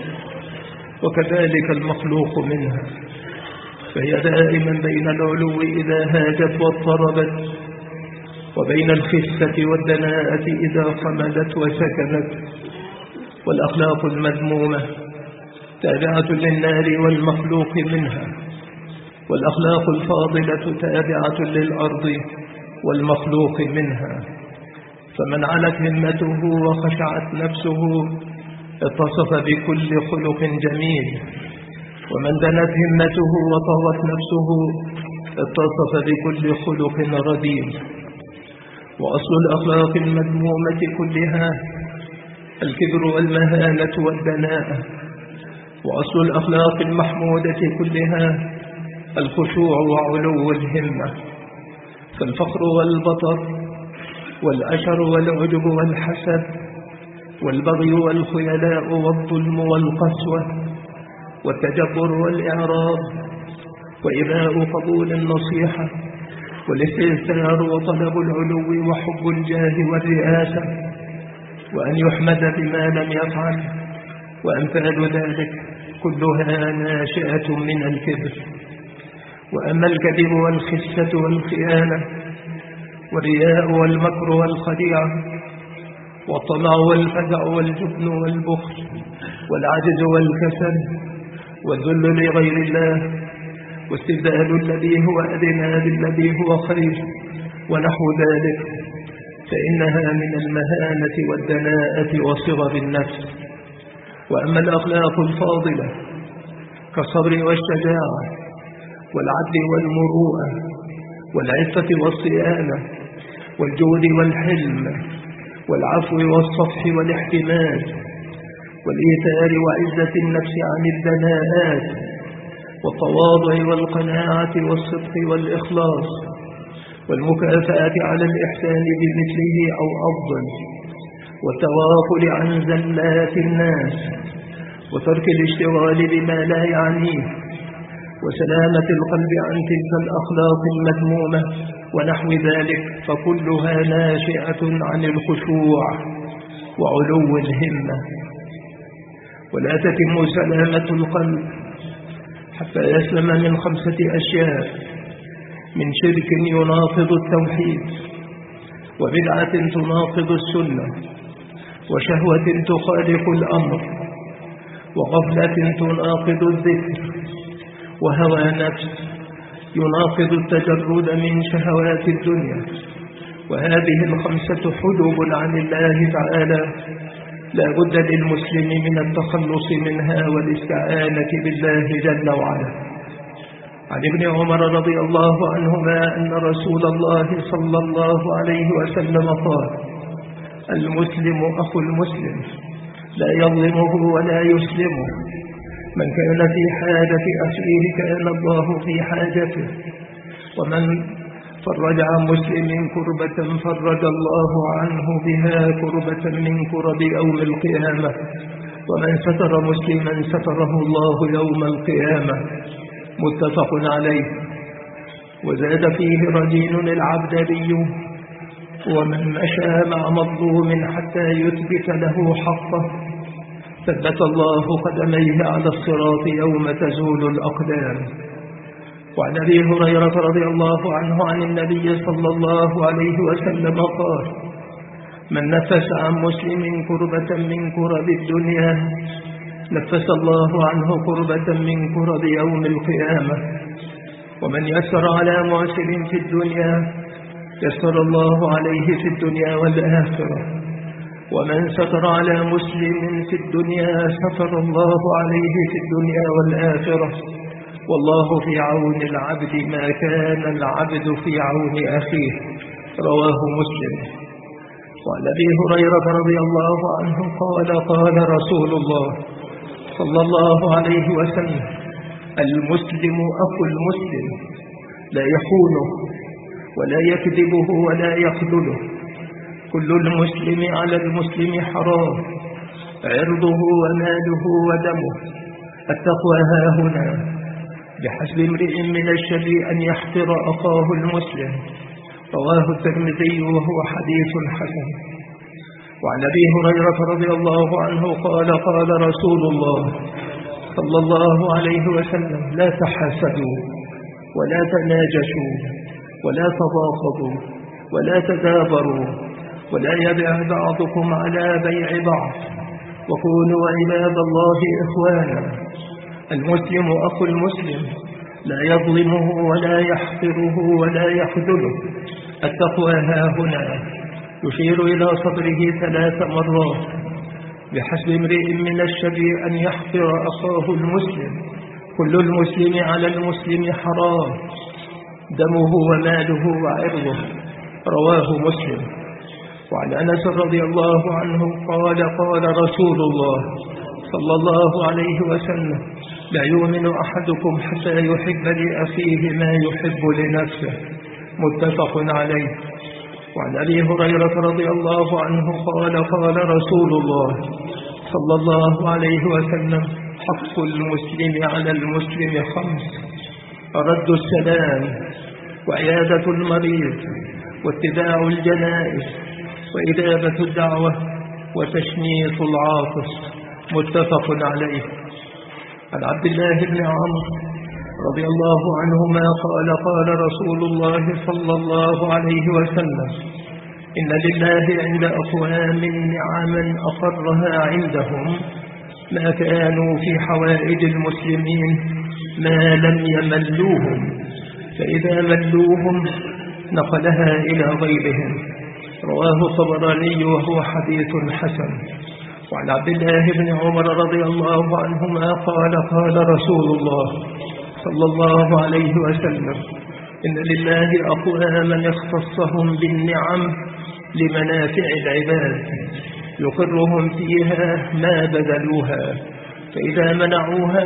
وكذلك المخلوق منها، فهي دائما بين العلو إذا هاجت واضطربت، وبين الخفة والدناءة إذا خمدت وسكنت. والأخلاق المذمومة تابعة للنار والمخلوق منها، والأخلاق الفاضلة تابعة للأرض والمخلوق منها. فمن علت همته وخشعت نفسه اتصف بكل خلق جميل، ومن دنت همته وطغت نفسه اتصف بكل خلق رديء. وأصل الأخلاق المذمومة كلها الكبر والمهانة والدناءة، وأصل الأخلاق المحمودة كلها الخشوع وعلو الهمة. فالفخر والبطر والأشر والعجب والحسد والبغي والخيلاء والظلم والقسوة والتجبر والإعراض وإباء قبول النصيحة والاستئثار وطلب العلو وحب الجاه والرئاسة وأن يحمد بما لم يفعل وأمثال ذلك كلها ناشئة من الكبر. وأما الكذب والخسة والخيانة والرياء والمكر والخديعة والطمع والفزع والجبن والبخل والعجز والكسل والذل لغير الله واستبدال الذي هو أدنى بالذي هو خير ونحو ذلك، فإنها من المهانة والدناءة وصغر النفس. وأما الأخلاق الفاضلة كالصبر والشجاعة والعدل والمروءة والعفة والصيانة والجود والحلم والعفو والصفح والاحتمال والإيثار وعزة النفس عن الدناءات والتواضع والقناعة والصدق والإخلاص والمكافأة على الإحسان بمثله أو أفضل والتغافل عن زلات الناس وترك الاشتغال بما لا يعنيه وسلامة القلب عن تلك الأخلاق المذمومة ونحو ذلك، فكلها ناشئة عن الخشوع وعلو الهمة. ولا تتم سلامة القلب حتى يسلم من 5 أشياء: من شرك يناقض التوحيد، وبدعة تناقض السنة، وشهوة تخالف الأمر، وغفلة تناقض الذكر، وهوى نفس يناقض التجرد من شهوات الدنيا. وهذه 5 حجب عن الله تعالى لا بد للمسلم من التخلص منها والاستعانة بالله جل وعلا. عن ابن عمر رضي الله عنهما أن رسول الله صلى الله عليه وسلم قال: المسلم أخو المسلم لا يظلمه ولا يسلمه، من كان في حاجة أخيه كان الله في حاجته، ومن فرج عن مسلم كربة فرج الله عنه بها كربة من كرب يوم القيامة، ومن ستر مسلما ستره الله يوم القيامة. متفق عليه. وزاد فيه: رجين العبدري، ومن مشى مع مظلوم حتى يثبت له حقه ثبت الله قدميه على الصراط يوم تزول الأقدام. وعن أبي هريرة رضي الله عنه عن النبي صلى الله عليه وسلم قال: من نفس عن مسلم كربة من كرب الدنيا نفس الله عنه كربة من كرب يوم القيامة. ومن يسر على معسر في الدنيا يسر الله عليه في الدنيا والآخرة، ومن ستر على مسلم في الدنيا ستر الله عليه في الدنيا والآخرة، والله في عون العبد ما كان العبد في عون أخيه. رواه مسلم. وعن أبي هريرة رضي الله عنه قال: قال رسول الله صلى الله عليه وسلم: المسلم أخو المسلم لا يخونه ولا يكذبه ولا يخذله، كل المسلم على المسلم حرام، عرضه وماله ودمه، التقوى هاهنا، بحسب امرئ من الشر أن يحقر أخاه المسلم. رواه الترمذي وهو حديث حسن. وعن أبي هريرة رضي الله عنه قال: قال رسول الله صلى الله عليه وسلم: لا تحاسدوا ولا تناجشوا ولا تباغضوا ولا تدابروا ولا يبع بعضكم على بيع بعض، وكونوا عباد الله إخوانا. المسلم أخو المسلم لا يظلمه ولا يحقره ولا يخذله، التقوى هاهنا، يشير إلى صدره 3 مرات، بحسب امرئ من الشر أن يحقر أخاه المسلم، كل المسلم على المسلم حرام، دمه وماله وعرضه. رواه مسلم. وعن أنس رضي الله عنه قال: قال رسول الله صلى الله عليه وسلم: لا يؤمن أحدكم حتى يحب لأخيه ما يحب لنفسه. متفق عليه. وعن أبي هريرة رضي الله عنه قال: قال رسول الله صلى الله عليه وسلم: حق المسلم على المسلم 5: رد السلام، وعيادة المريض، واتباع الجنائز، وإجابة الدعوة، وتشميت العاطس. متفق عليه. عن عبد الله بن عمرو رضي الله عنهما قال: قال رسول الله صلى الله عليه وسلم: إن لله عند أقوام نعما أقرها عندهم ما كانوا في حوائج المسلمين ما لم يملوهم، فإذا ملوهم نقلها إلى غيرهم. رواه الطبراني وهو حديث حسن. وعن عبد الله بن عمر رضي الله عنهما قال: قال رسول الله صلى الله عليه وسلم: إن لله أقواما اختصهم بالنعم لمنافع العباد يقرهم فيها ما بذلوها، فإذا منعوها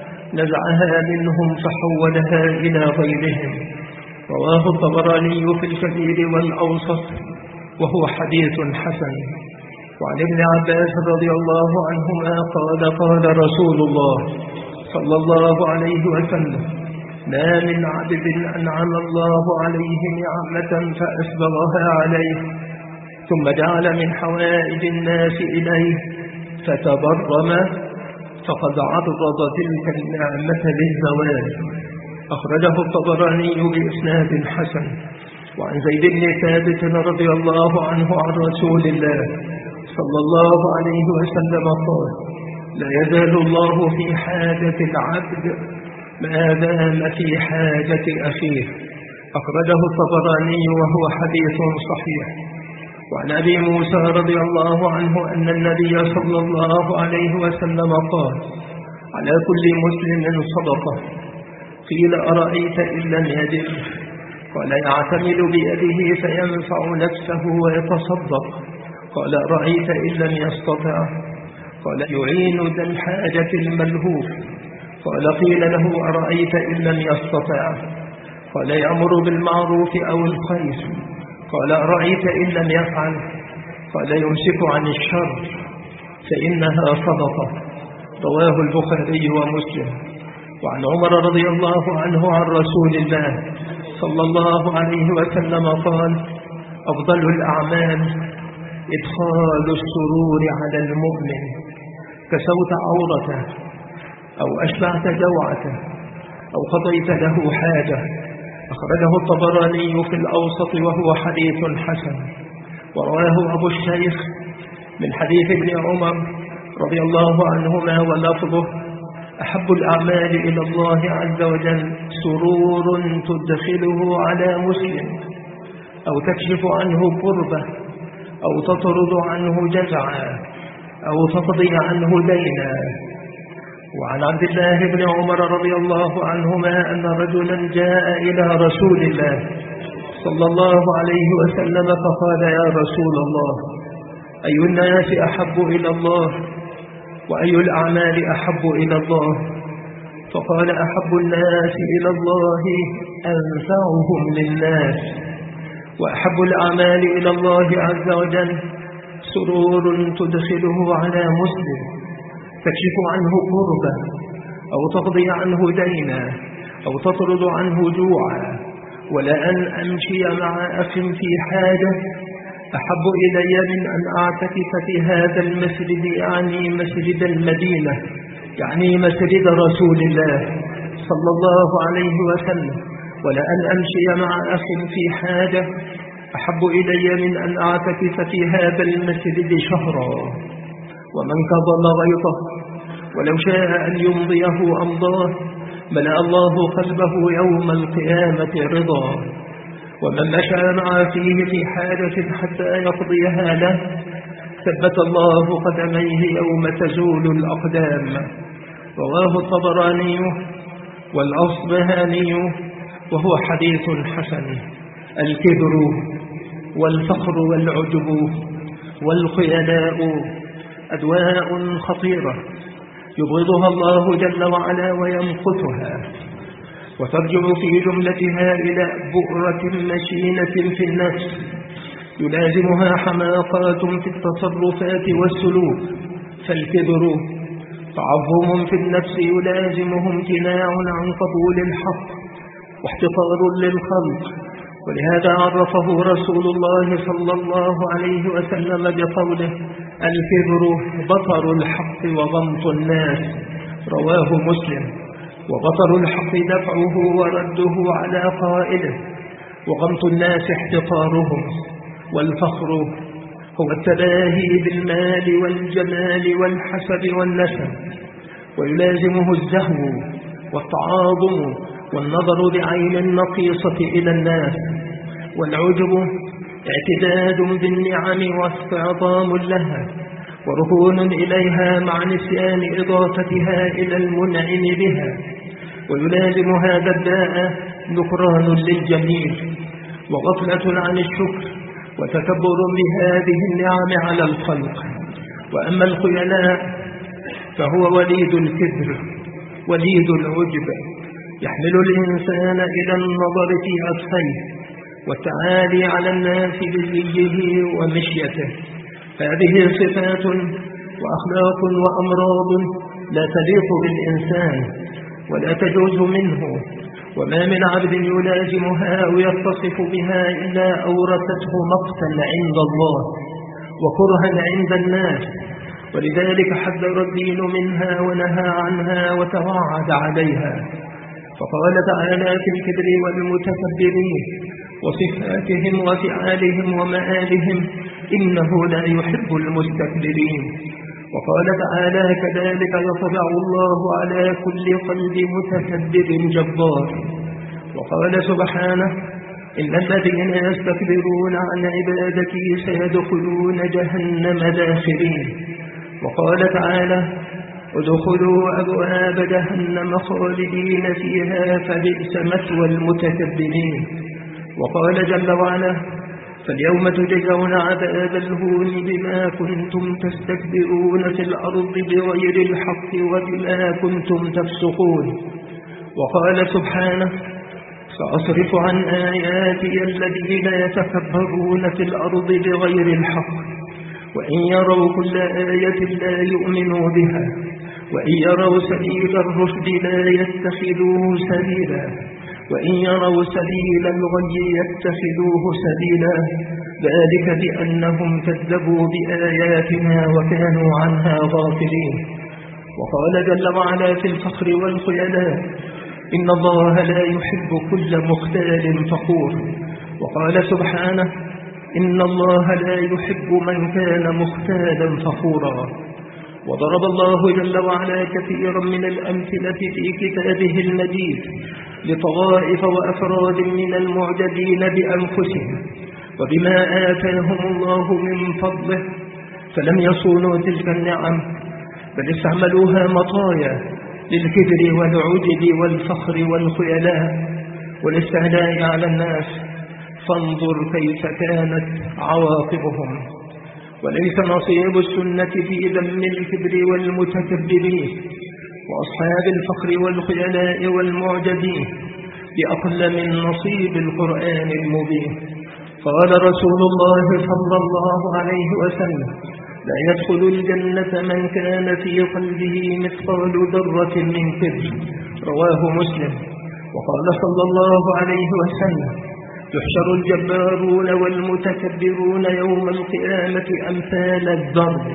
نزعها منهم فحولها إلى غيرهم. رواه الطبراني في الكبير والأوسط وهو حديث حسن. وعن ابن عباس رضي الله عنهما قال: قال رسول الله صلى الله عليه وسلم: ما من عبد أنعم الله عليه نعمة فأسبغها عليه ثم جعل من حوائج الناس إليه فتبرم فقد عرض تلك النعمة للزوال. أخرجه الطبراني بإسناد حسن. وعن زيد بن ثابت رضي الله عنه عن رسول الله صلى الله عليه وسلم قال: لا يزال الله في حاجة العبد ما دام في حاجة أخيه. أخرجه الطبراني وهو حديث صحيح. وعن أبي موسى رضي الله عنه أن النبي صلى الله عليه وسلم قال: على كل مسلم صدقة. قيل: أرأيت إن لم يجد؟ قال: يعتمل بيده فينفع نفسه ويتصدق. قال: أرأيت إن لم يستطع؟ قال: يعين ذا الحاجة الملهوف. قال: قيل له: أرأيت إن لم يستطع؟ قال: يأمر بالمعروف أو الخير. قال: أرأيت إن لم يفعل؟ قال: يمسك عن الشر فإنها صدقة. رواه البخاري ومسلم. وعن عمر رضي الله عنه عن رسول الله صلى الله عليه وسلم قال: أفضل الأعمال إدخال السرور على المؤمن، كسوت عورته أو أشبعت جوعته أو قضيت له حاجة. أخرجه الطبراني في الأوسط وهو حديث حسن. ورواه أبو الشيخ من حديث ابن عمر رضي الله عنهما ولفظه: أحب الأعمال إلى الله عز وجل سرور تدخله على مسلم، أو تكشف عنه كربة، أو تطرد عنه جزعا، أو تقضي عنه دينا. وعن عبد الله بن عمر رضي الله عنهما أن رجلا جاء إلى رسول الله صلى الله عليه وسلم فقال: يا رسول الله، أي الناس أحب إلى الله؟ وأي الأعمال أحب إلى الله؟ فقال: أحب الناس إلى الله أنفعهم للناس، وأحب الأعمال إلى الله عز وجل سرور تدخله على مسلم، تكشف عنه كربة، أو تقضي عنه دينا، أو تطرد عنه جوعا. ولأن أمشي مع أخ في حاجة أحب إلي من أن أعتكف في هذا المسجد، يعني مسجد المدينة، يعني مسجد رسول الله صلى الله عليه وسلم. ولأن أمشي مع أخ في حاجة أحب إلي من أن أعتكف في هذا المسجد شهرا. ومن كظم غيظه ولو شاء أن يمضيه أمضاه ملأ الله قلبه يوم القيامة رضا. ومن مشى مع أخيه في حاجة حتى يقضيها له ثبت الله قدميه يوم تزول الأقدام. رواه الطبراني والأصبهاني وهو حديث حسن. الكبر والفخر والعجب والخيلاء أدواء خطيرة يبغضها الله جل وعلا ويمقتها، وترجع في جملتها إلى بؤرة مشينة في النفس يلازمها حماقات في التصرفات والسلوك. فالكبر تعظم في النفس يلازمه امتناع عن قبول الحق واحتقار للخلق. ولهذا عرفه رسول الله صلى الله عليه وسلم بقوله: الكبر بطر الحق وغمط الناس. رواه مسلم. وبطر الحق دفعه ورده على قائله، وغمط الناس احتقارهم. والفخر هو التباهي بالمال والجمال والحسب والنسب، ويلازمه الزهو والتعاظم والنظر بعين النقيصة إلى الناس. والعجب اعتداد بالنعم واستعظام لها وركون إليها مع نسيان إضافتها إلى المنعم بها. ويلازم هذا الداء نكران للجميل وغفلة عن الشكر وتكبر بهذه النعم على الخلق. وأما الخيلاء فهو وليد الكبر وليد العجب، يحمل الإنسان إلى النظر في عطفيه والتعالي على الناس بزيه ومشيته. هذه صفات وأخلاق وأمراض لا تليق بالإنسان ولا تجوز منه، وما من عبد يلازمها أو يتصف بها إلا أورثته مقتا عند الله وكرها عند الناس. ولذلك حذر الدين منها ونهى عنها وتوعد عليها، فقال تعالى في الكبر والمتكبرين وصفاتهم وفعالهم ومآلهم إنه لا يحب المستكبرين. وقال تعالى كذلك يطبع الله على كل قلب متكبر جبار. وقال سبحانه إن الذين يستكبرون عن عبادتي سيدخلون جهنم داخرين. وقال تعالى ادخلوا أبواب جهنم خالدين فيها فبئس مثوى المتكبرين. وقال جل وعلا فاليوم تجزون عذاب الهون بما كنتم تستكبرون في الأرض بغير الحق وبما كنتم تفسقون. وقال سبحانه سأصرف عن آياتي الذين يتكبرون في الأرض بغير الحق وإن يروا كل آية لا يؤمنوا بها وإن يروا سبيل الرشد لا يتخذوه سبيلا وإن يروا سبيل الغي يتخذوه سبيلا ذلك بأنهم كذبوا بآياتنا وكانوا عنها غافلين. وقال جل وعلا في الفخر والخيلاء إن الله لا يحب كل مختال فخور. وقال سبحانه إن الله لا يحب من كان مختالا فخورا. وضرب الله جل وعلا كثيرا من الأمثلة في كتابه المجيد لطوائف وأفراد من المعجبين بأنفسهم وبما آتاهم الله من فضله، فلم يصونوا تلك النعم بل استعملوها مطايا للكبر والعجب والفخر والخيلاء والاستعلاء على الناس، فانظر كيف كانت عواقبهم. وليس نصيب السنة في ذم الكبر والمتكبرين وأصحاب الفخر والخيلاء والمعجبين بأقل من نصيب القرآن المبين. قال رسول الله صلى الله عليه وسلم لا يدخل الجنة من كان في قلبه مثقال ذرة من كبر، رواه مسلم. وقال صلى الله عليه وسلم يحشر الجبارون والمتكبرون يوم القيامة أمثال الذر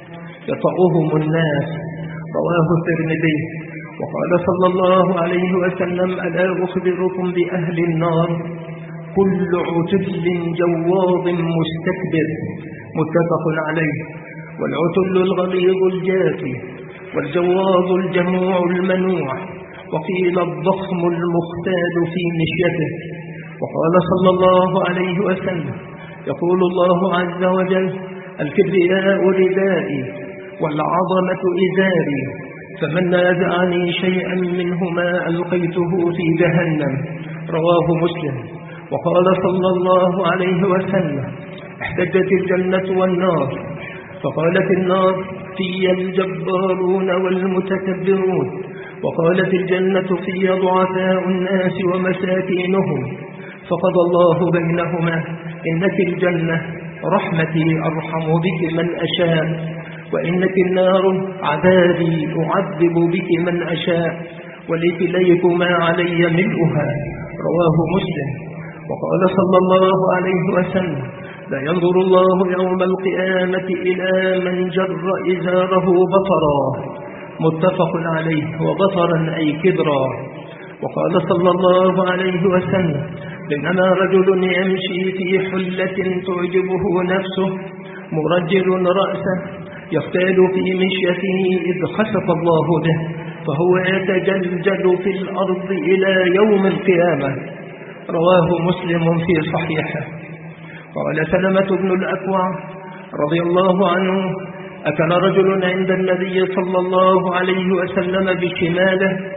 يطأهم الناس، رواه الترمذي. وقال صلى الله عليه وسلم ألا أخبركم بأهل النار كل عتل جواظ مستكبر، متفق عليه. والعتل الغليظ الجافي والجواظ الجموع المنوع وقيل الضخم المختال في مشيته. وقال صلى الله عليه وسلم يقول الله عز وجل الكبرياء ردائي والعظمة إزاري فمن نازعني شيئا منهما ألقيته في جهنم، رواه مسلم. وقال صلى الله عليه وسلم احتجت الجنة والنار فقالت النار في الجبارون والمتكبرون وقالت الجنة في ضعفاء الناس ومساكينهم فقضى الله بينهما إنك الجنة رحمتي أرحم بك من أشاء وإنك النار عذابي أعذب بك من أشاء ولكليكما علي ملؤها، رواه مسلم. وقال صلى الله عليه وسلم لا ينظر الله يوم القيامة إلى من جر إزاره بطرا، متفق عليه. وبطرا أي كبرا. وقال صلى الله عليه وسلم بينما رجل يمشي في حلة تعجبه نفسه مرجل رأسه يختال في مشيته إذ خسف الله به فهو يتجلجل في الأرض إلى يوم القيامة، رواه مسلم في صحيحه. قال سلمة بن الأكوع رضي الله عنه أكل رجل عند النبي صلى الله عليه وسلم بشماله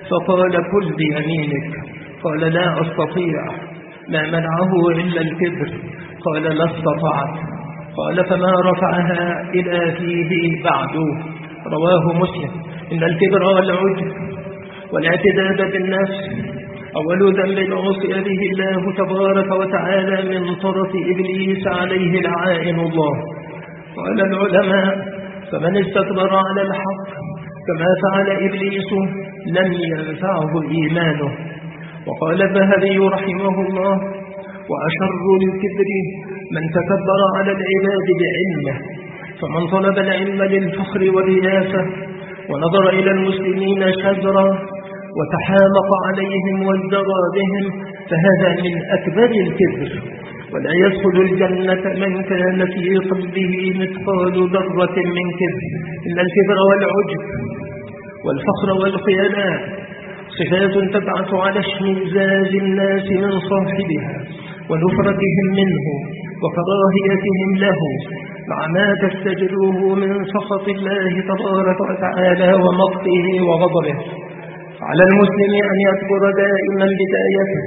فقال كل بيمينك. قال لا أستطيع. ما منعه إلا الكبر. قال لا استطعت. قال فما رفعها إلى فيه بعد. رواه مسلم. إن الكبر والعجب والاعتداد بالنفس أول ذنب عصي به الله تبارك وتعالى من طرف إبليس عليه لعائن الله. قال العلماء فمن استكبر على الحق كما فعل إبليس لم ينفعه إيمانه. وقال الذهبي رحمه الله وأشر الكبر من تكبر على العباد بعلمه. فمن طلب العلم للفخر والرياسة ونظر إلى المسلمين شذرا وتحامق عليهم وازدرى بهم فهذا من أكبر الكبر. ولا يدخل الجنة من كان في قلبه مثقال ذرة من كبر. إن الكبر والعجب والفخر والخيلاء صفات تبعث على اشمئزاز الناس من صاحبها ونفرتهم منه وكراهيتهم له مع ما تستجلوه من سخط الله تبارك وتعالى ومقته وغضبه. على المسلم أن يذكر دائما بدايته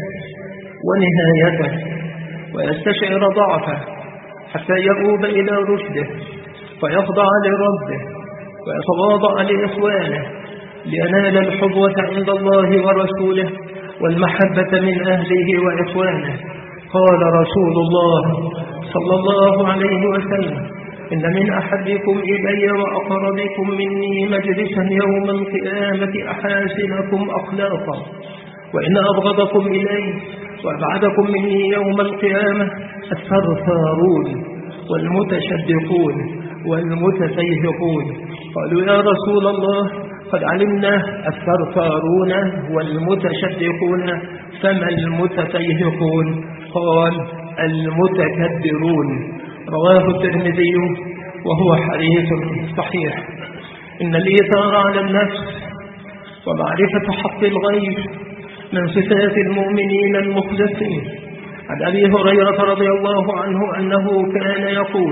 ونهايته ويستشعر ضعفه حتى يؤوب إلى رشده فيخضع لربه ويتواضع لإخوانه لينال الحظوة عند الله ورسوله والمحبة من أهله وإخوانه. قال رسول الله صلى الله عليه وسلم إن من أحبكم إلي وأقربكم مني مجلسا يوم القيامة أحاسنكم أخلاقا وإن أبغضكم إلي وأبعدكم مني يوم القيامة الثرثارون والمتشدقون والمتفيهقون. قالوا يا رسول الله قد علمنا الثرثارون والمتشدقون فما المتفيهقون؟ قال المتكبرون. رواه الترمذي وهو حديث صحيح. إن الإيثار على النفس ومعرفة حق الغير من صفات المؤمنين المخلصين. عن أبي هريرة رضي الله عنه أنه كان يقول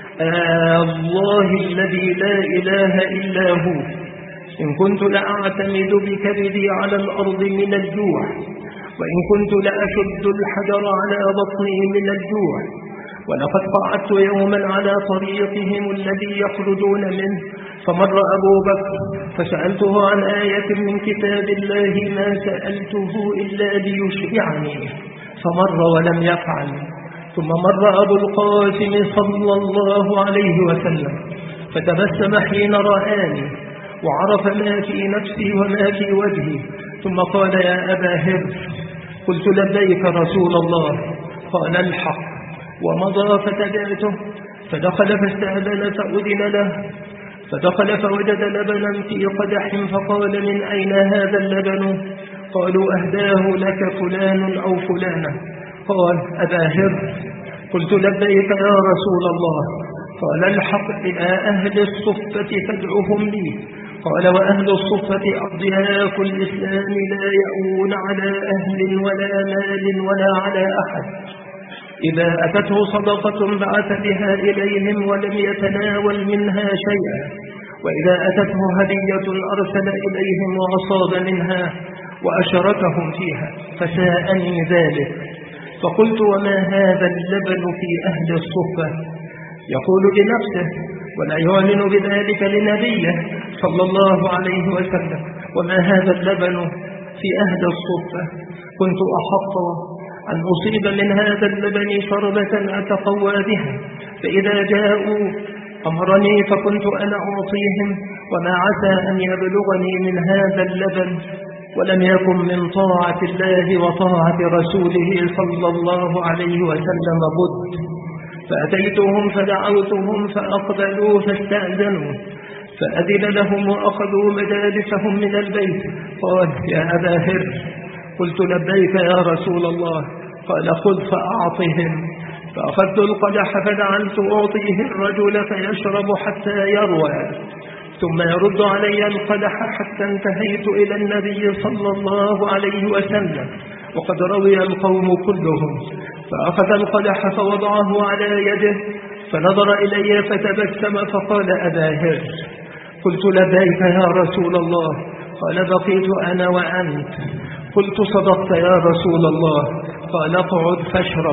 الله الذي لا إله إلا هو إن كنت لأعتمد بكبدي على الأرض من الجوع وإن كنت لأشد الحجر على بطني من الجوع ولقد قعدت يوما على طريقهم الذي يخرجون منه فمر أبو بكر فسألته عن آية من كتاب الله ما سألته إلا ليشبعني فمر ولم يفعل. ثم مر أبو القاسم صلى الله عليه وسلم فتبسم حين رآني وعرف ما في نفسي وما في وجهي ثم قال يا أبا هر. قلت لبيك رسول الله. قال الحق. ومضى فتبعته فدخل فاستأذن فأذن له فدخل فوجد لبنا في قدح فقال من أين هذا اللبن؟ قالوا أهداه لك فلان أو فلانة. قال أبا هر. قلت لبيك يا رسول الله. قال الحق إلى أهل الصفة فادعهم لي. قال وأهل الصفة أضياف الإسلام لا يأوون على أهل ولا مال ولا على أحد. إذا أتته صدقة بعث بها إليهم ولم يتناول منها شيئا وإذا أتته هدية أرسل إليهم وأصاب منها وأشركهم فيها فساءني ذلك. فقلت وما هذا اللبن في أهل الصفة؟ يقول لنفسه ولا يعلن بذلك لنبيه صلى الله عليه وسلم. وما هذا اللبن في أهل الصفة؟ كنت أحط أن أصيب من هذا اللبن شربة أتقوى بها فإذا جاءوا أمرني فكنت أنا أعطيهم وما عسى أن يبلغني من هذا اللبن ولم يكن من طاعة الله وطاعة رسوله صلى الله عليه وسلم بد. فأتيتهم فدعوتهم فأقبلوا فاستأذنوا فأذن لهم وأخذوا مجالسهم من البيت. قال يا أبا هر. قلت لبيك يا رسول الله. قال خذ فأعطهم. فأخذت القدح فجعلت أعطيه الرجل فيشرب حتى يروى ثم يرد علي القدح حتى انتهيت إلى النبي صلى الله عليه وسلم وقد روي القوم كلهم. فأخذ القدح فوضعه على يده فنظر إلي فتبسم فقال أبا هر. قلت لبيك يا رسول الله. قال بقيت أنا وأنت. قلت صدقت يا رسول الله. قال اقعد فاشرب.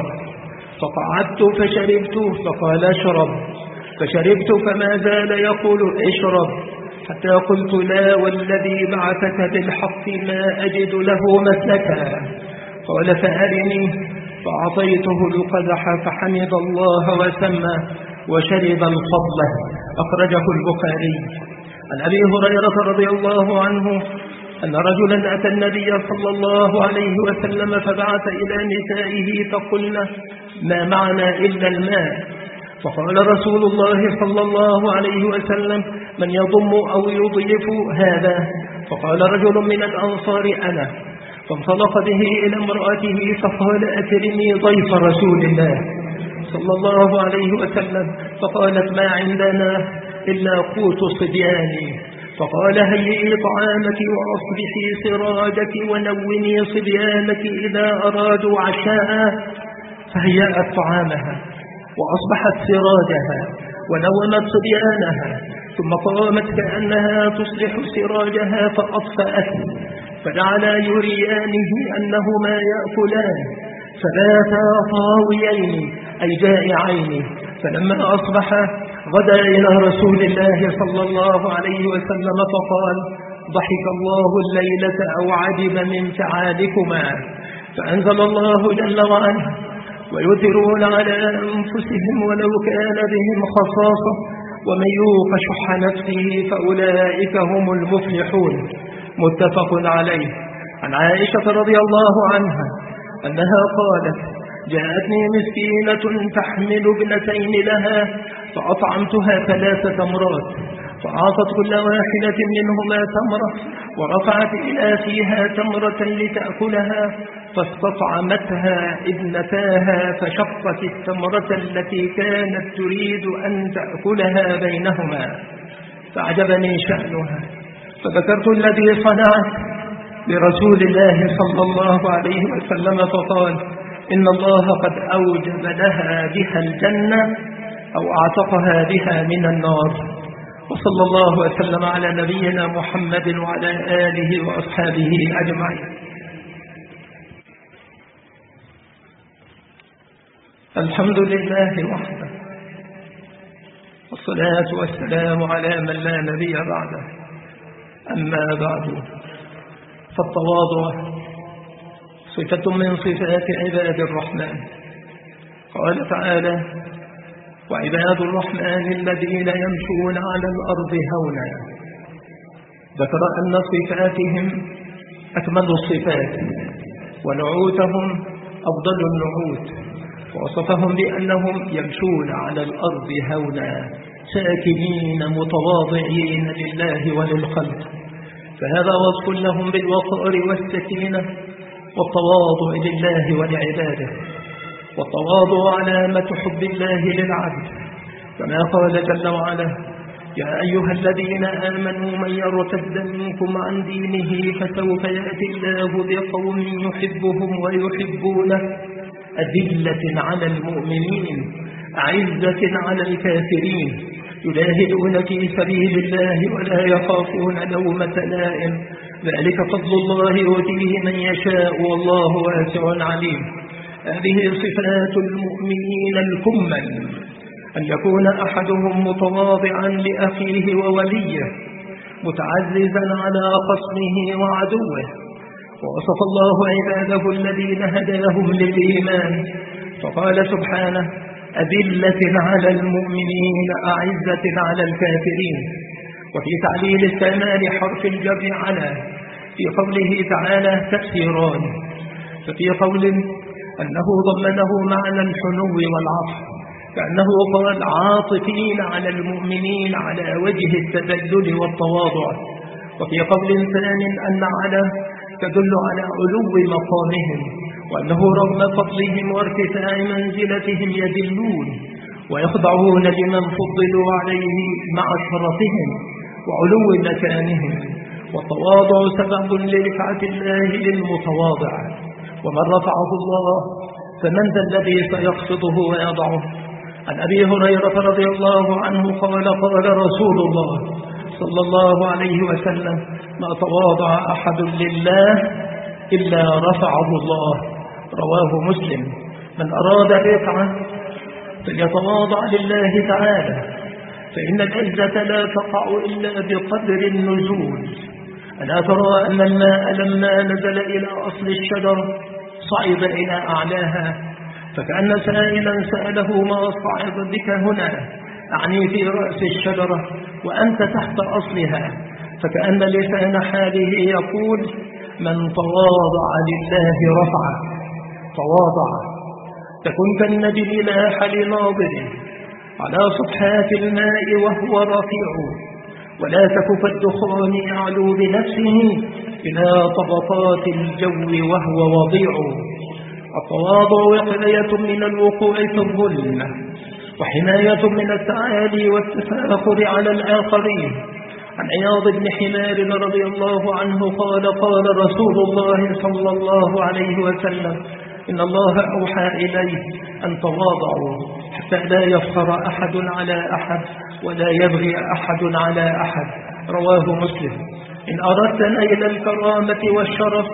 فقعدت فشربت. فقال اشرب. فشربت فما زال يقول اشرب، حتى قلت لا والذي بعثك بالحق ما أجد له مسلكا. قال فأرني. فأعطيته القدح فحمد الله وسمى وشرب الفضل. أخرجه البخاري. عن أبي هريرة رضي الله عنه أن رجلا أتى النبي صلى الله عليه وسلم فبعث إلى نسائه فقلنا ما معنا إلا الماء. فقال رسول الله صلى الله عليه وسلم من يضم أو يضيف هذا؟ فقال رجل من الأنصار أنا. فانطلق به إلى امرأته فقال أكرمي ضيف رسول الله صلى الله عليه وسلم. فقالت ما عندنا إلا قوت صبياني. فقال هيئي طعامك وأصبحي سراجك ونوني صبيانك إذا أرادوا عشاء. فهيأت طعامها وأصبحت سراجها ونومت صبيانها، ثم قامت كأنها تصلح سراجها فأطفأت. فجعلا يريانه أنهما يأكلان فباتا طاويين أي جائعين. فلما أصبح غدا إلى رسول الله صلى الله عليه وسلم فقال ضحك الله الليلة أو عجب من فعالكما. فأنزل الله جل وعلا ويؤثرون على أنفسهم ولو كان بهم خصاصة ومن يوق شح نفسه فأولئك هم المفلحون. متفق عليه. عن عائشة رضي الله عنها أنها قالت جاءتني مسكينة تحمل ابنتين لها فأطعمتها 3 تمرات، فأعطت كل واحدة منهما تمرة ورفعت إلى فيها تمرة لتأكلها، فاستطعمتها ابنتاها فشقت التمرة التي كانت تريد أن تأكلها بينهما. فأعجبني شأنها فذكرت الذي صنعت لرسول الله صلى الله عليه وسلم فقال إن الله قد أوجب لها بها الجنة أو أعتقها بها من النار. وصلى الله وسلم على نبينا محمد وعلى آله وأصحابه أجمعين. الحمد لله وحده، والصلاة والسلام على من لا نبي بعده. أما بعد، فالتواضع صفة من صفات عباد الرحمن. قال تعالى وعباد الرحمن الذين يمشون على الأرض هونا. ذكر أن صفاتهم أكمل الصفات ونعوتهم أفضل النعوت، ووصفهم بأنهم يمشون على الأرض هونا ساكنين متواضعين لله وللخلق. فهذا وصف لهم بالوقار والسكينة والتواضع لله ولعباده. والتواضع علامة حب الله للعبد، كما قال جل وعلا يا أيها الذين آمنوا من يرتد منكم عن دينه فسوف يأتي الله بقوم يحبهم ويحبونه أذلة على المؤمنين أعزة على الكافرين يجاهدون في سبيل الله ولا يخافون لومة لائم ذلك فضل الله يؤتيه من يشاء والله واسع عليم. هذه صفات المؤمنين الكمل، أن يكون أحدهم متواضعا لأخيه ووليه متعززا على خصمه وعدوه. ووصف الله عباده الذين هداهم للإيمان فقال سبحانه أذلة على المؤمنين أعزة على الكافرين. وفي تعليل الكمال حرف الجر على في قوله تعالى تفسيران. ففي قول أنه ضمنه معنى الحنو والعطف كأنه قال عاطفين على المؤمنين على وجه التذلل والتواضع. وفي قول ثان أن على تدل على علو مقامهم وأنه رغم فضلهم وارتفاع منزلتهم يذلون ويخضعون لمن فضلوا عليه مع شرفهم وعلو مكانهم. والتواضع سبب لرفعة الله للمتواضع، ومن رفعه الله فمن ذا الذي سيخفضه ويضعه. عن أبي هريرة رضي الله عنه قال قال رسول الله صلى الله عليه وسلم: ما تواضع أحد لله إلا رفعه الله. رواه مسلم. من أراد الرفعة فليتواضع لله تعالى، فإن العزة لا تقع إلا بقدر النزول. ألا ترى أن الماء لما نزل إلى أصل الشجر صعد إلى أعلاها، فكأن سائلا سأله: ما صعد بك هنا؟ أعني في رأس الشجرة وأنت تحت أصلها. فكأن لسان حاله يقول: من تواضع لله رفعه. تواضع تكن كالنجم لاح لناظره على صفحات الماء وهو رفيع، ولا تك كالدخان يعلو بنفسه إلى طبقات الجو وهو وضيع. التواضع وقاية من الوقوع في الظلم، وحماية من التعالي والتفاخر على الآخرين. عن عياض بن حمار رضي الله عنه قال: قال رسول الله صلى الله عليه وسلم: إن الله أوحى إليه أن تواضعوا حتى لا يفخر أحد على أحد ولا يبغي أحد على أحد. رواه مسلم. إن أردت نيل الكرامة والشرف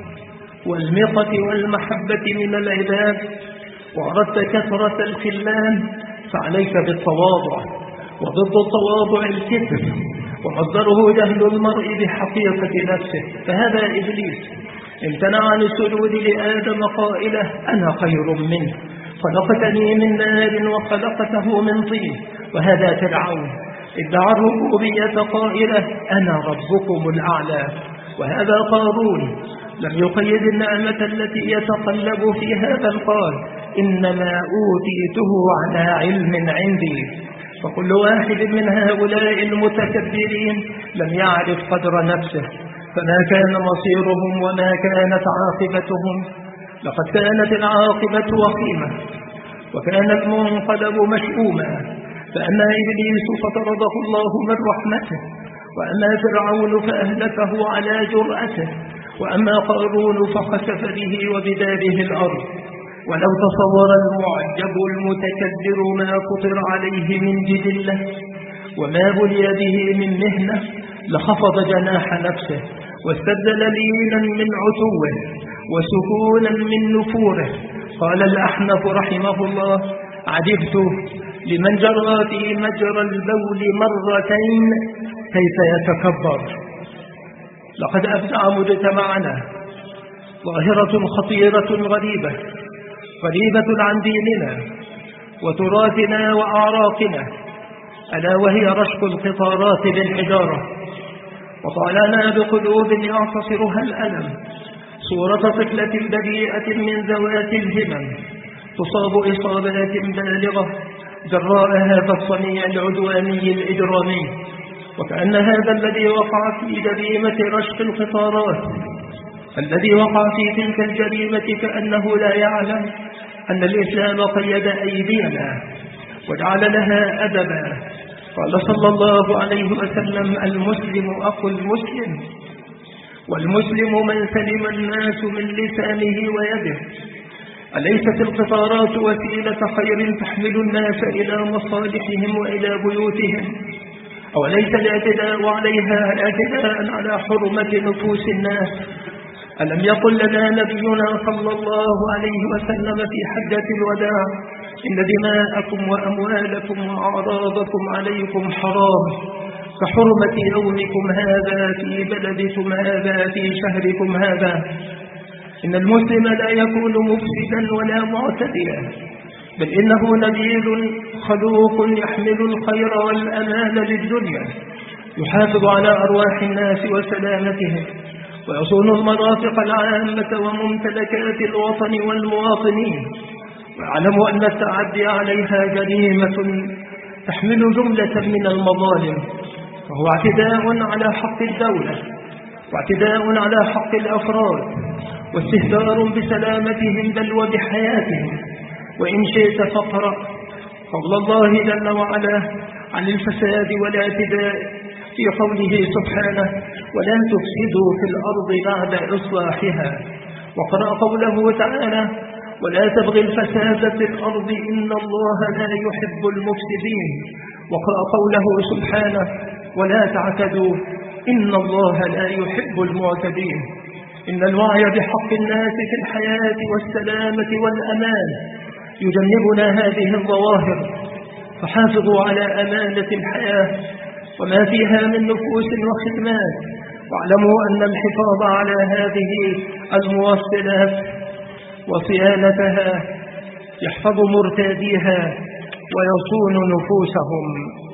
والمقة والمحبة من العباد، وأردت كثرة الخلان، فعليك بالتواضع. وضد التواضع الكبر، ومصدره جهل المرء بحقيقة نفسه. فهذا إبليس امتنع عن السجود لآدم قائله: أنا خير منه، خلقتني من نار وخلقته من طين. وهذا فرعون ادعى الربوبية قائله: أنا ربكم الأعلى. وهذا قارون لم يقيد النعمة التي يتقلب فيها، بل قال: إنما أوتيته على علم عندي. فكل واحد من هؤلاء المتكبرين لم يعرف قدر نفسه، فما كان مصيرهم وما كانت عاقبتهم. لقد كانت العاقبة وخيمة، وكان المنقلب مشؤوما. فأما إبليس فطرده الله من رحمته، وأما فرعون فأهلكه على جرأته، وأما قارون فخسف به وبداره الأرض. ولو تصور المعجب المتكبر ما فطر عليه من جدلة وما بلي به من مهنة، لخفض جناح نفسه واستبدل لينا من عتوه وسكونا من نفوره. قال الأحنف رحمه الله: عجبت لمن جرى في مجرى البول مرتين كيف يتكبر. لقد أبدع مجتمعنا ظاهرة خطيرة غريبة عن ديننا وتراثنا وأعراقنا، ألا وهي رشق القطارات بالحجارة. وطالنا بقلوب يعتصرها الألم صورة طفلة بريئة من ذوات الهمم تصاب إصابات بالغة جراء هذا الصنيع العدواني الإجرامي. وكأن هذا الذي وقع في جريمة رشق القطارات، الذي وقع في تلك الجريمة، كأنه لا يعلم أن الإسلام قيد أيدينا وجعل لها أدبا. قال صلى الله عليه وسلم: المسلم أخو المسلم، والمسلم من سلم الناس من لسانه ويده. أليست القطارات وسيلة خير تحمل الناس إلى مصالحهم وإلى بيوتهم؟ أوليس الاعتداء عليها اعتداء على حرمة نفوس الناس؟ ألم يقل لنا نبينا صلى الله عليه وسلم في حجة الوداع: إن دماءكم وأموالكم وأعراضكم عليكم حرام كحرمة يومكم هذا في بلدكم هذا في شهركم هذا. إن المسلم لا يكون مفسدا ولا معتديا، بل إنه نبيل خلوق يحمل الخير والأمان للدنيا، يحافظ على أرواح الناس وسلامتهم، ويصون المرافق العامة وممتلكات الوطن والمواطنين، ويعلم أن التعدي عليها جريمة تحمل جملة من المظالم، وهو اعتداء على حق الدولة، واعتداء على حق الأفراد، واستهتار بسلامتهم بل وبحياتهم. وإن شئت فاقرأ قول الله جل وعلا عن الفساد والاعتداء في قوله سبحانه: ولا تفسدوا في الأرض بعد إصلاحها. وقرأ قوله تعالى: ولا تبغي الفساد في الأرض إن الله لا يحب المفسدين. وقرأ قوله سبحانه: ولا تعتدوا إن الله لا يحب المعتدين. إن الوعي بحق الناس في الحياة والسلامة والأمان يجنبنا هذه الظواهر، فحافظوا على أمانة الحياة وما فيها من نفوس وخدمات، واعلموا أن الحفاظ على هذه الموصلات وصيانتها يحفظ مرتاديها ويصون نفوسهم.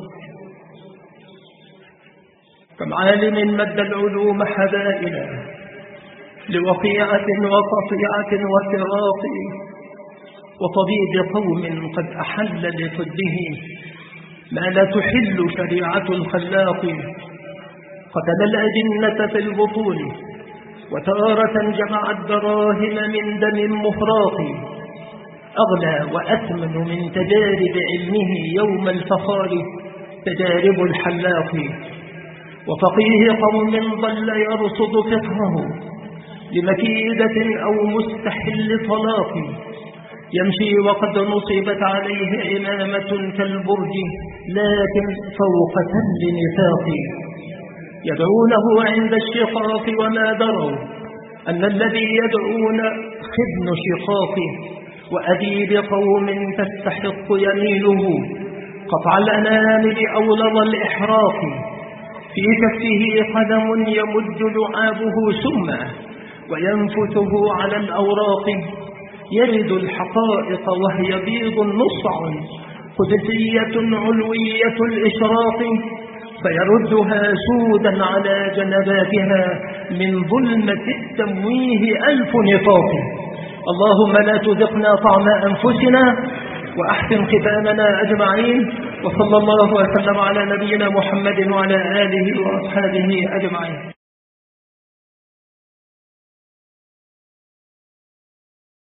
كم عالم مد العلوم حبائلا لوقيعة وقطيعة وفراق، وطبيب قوم قد أحل لفده ما لا تحل شريعة الخلاق. قتل الأجنة في البطون وتارة جمع الدراهم من دم مفراق، أغلى وأثمن من تجارب علمه يوم الفخار تجارب الحلاق. وفقيه قوم ظل يرصد فقهه لمكيدة أو مستحل طلاق، يمشي وقد نصبت عليه إمامة كالبرج لكن فوق تل نفاق. يدعونه عند الشقاق وما دروا أن الذي يدعون خدن شقاق، وأديب قوم تستحق يمينه قطع الأنامل أولظ الإحراق. في كفه قدم يمد لعابه سما وينفثه على الأوراق، يرد الحقائق وهي بيض نصع قدسية علوية الإشراق، فيردها سودا على جنباتها من ظلمة التمويه 1000 نفاق. اللهم لا تذقنا طعم أنفسنا وأحسن ختامنا أجمعين، وصلى الله وسلم على نبينا محمد وعلى آله وأصحابه أجمعين.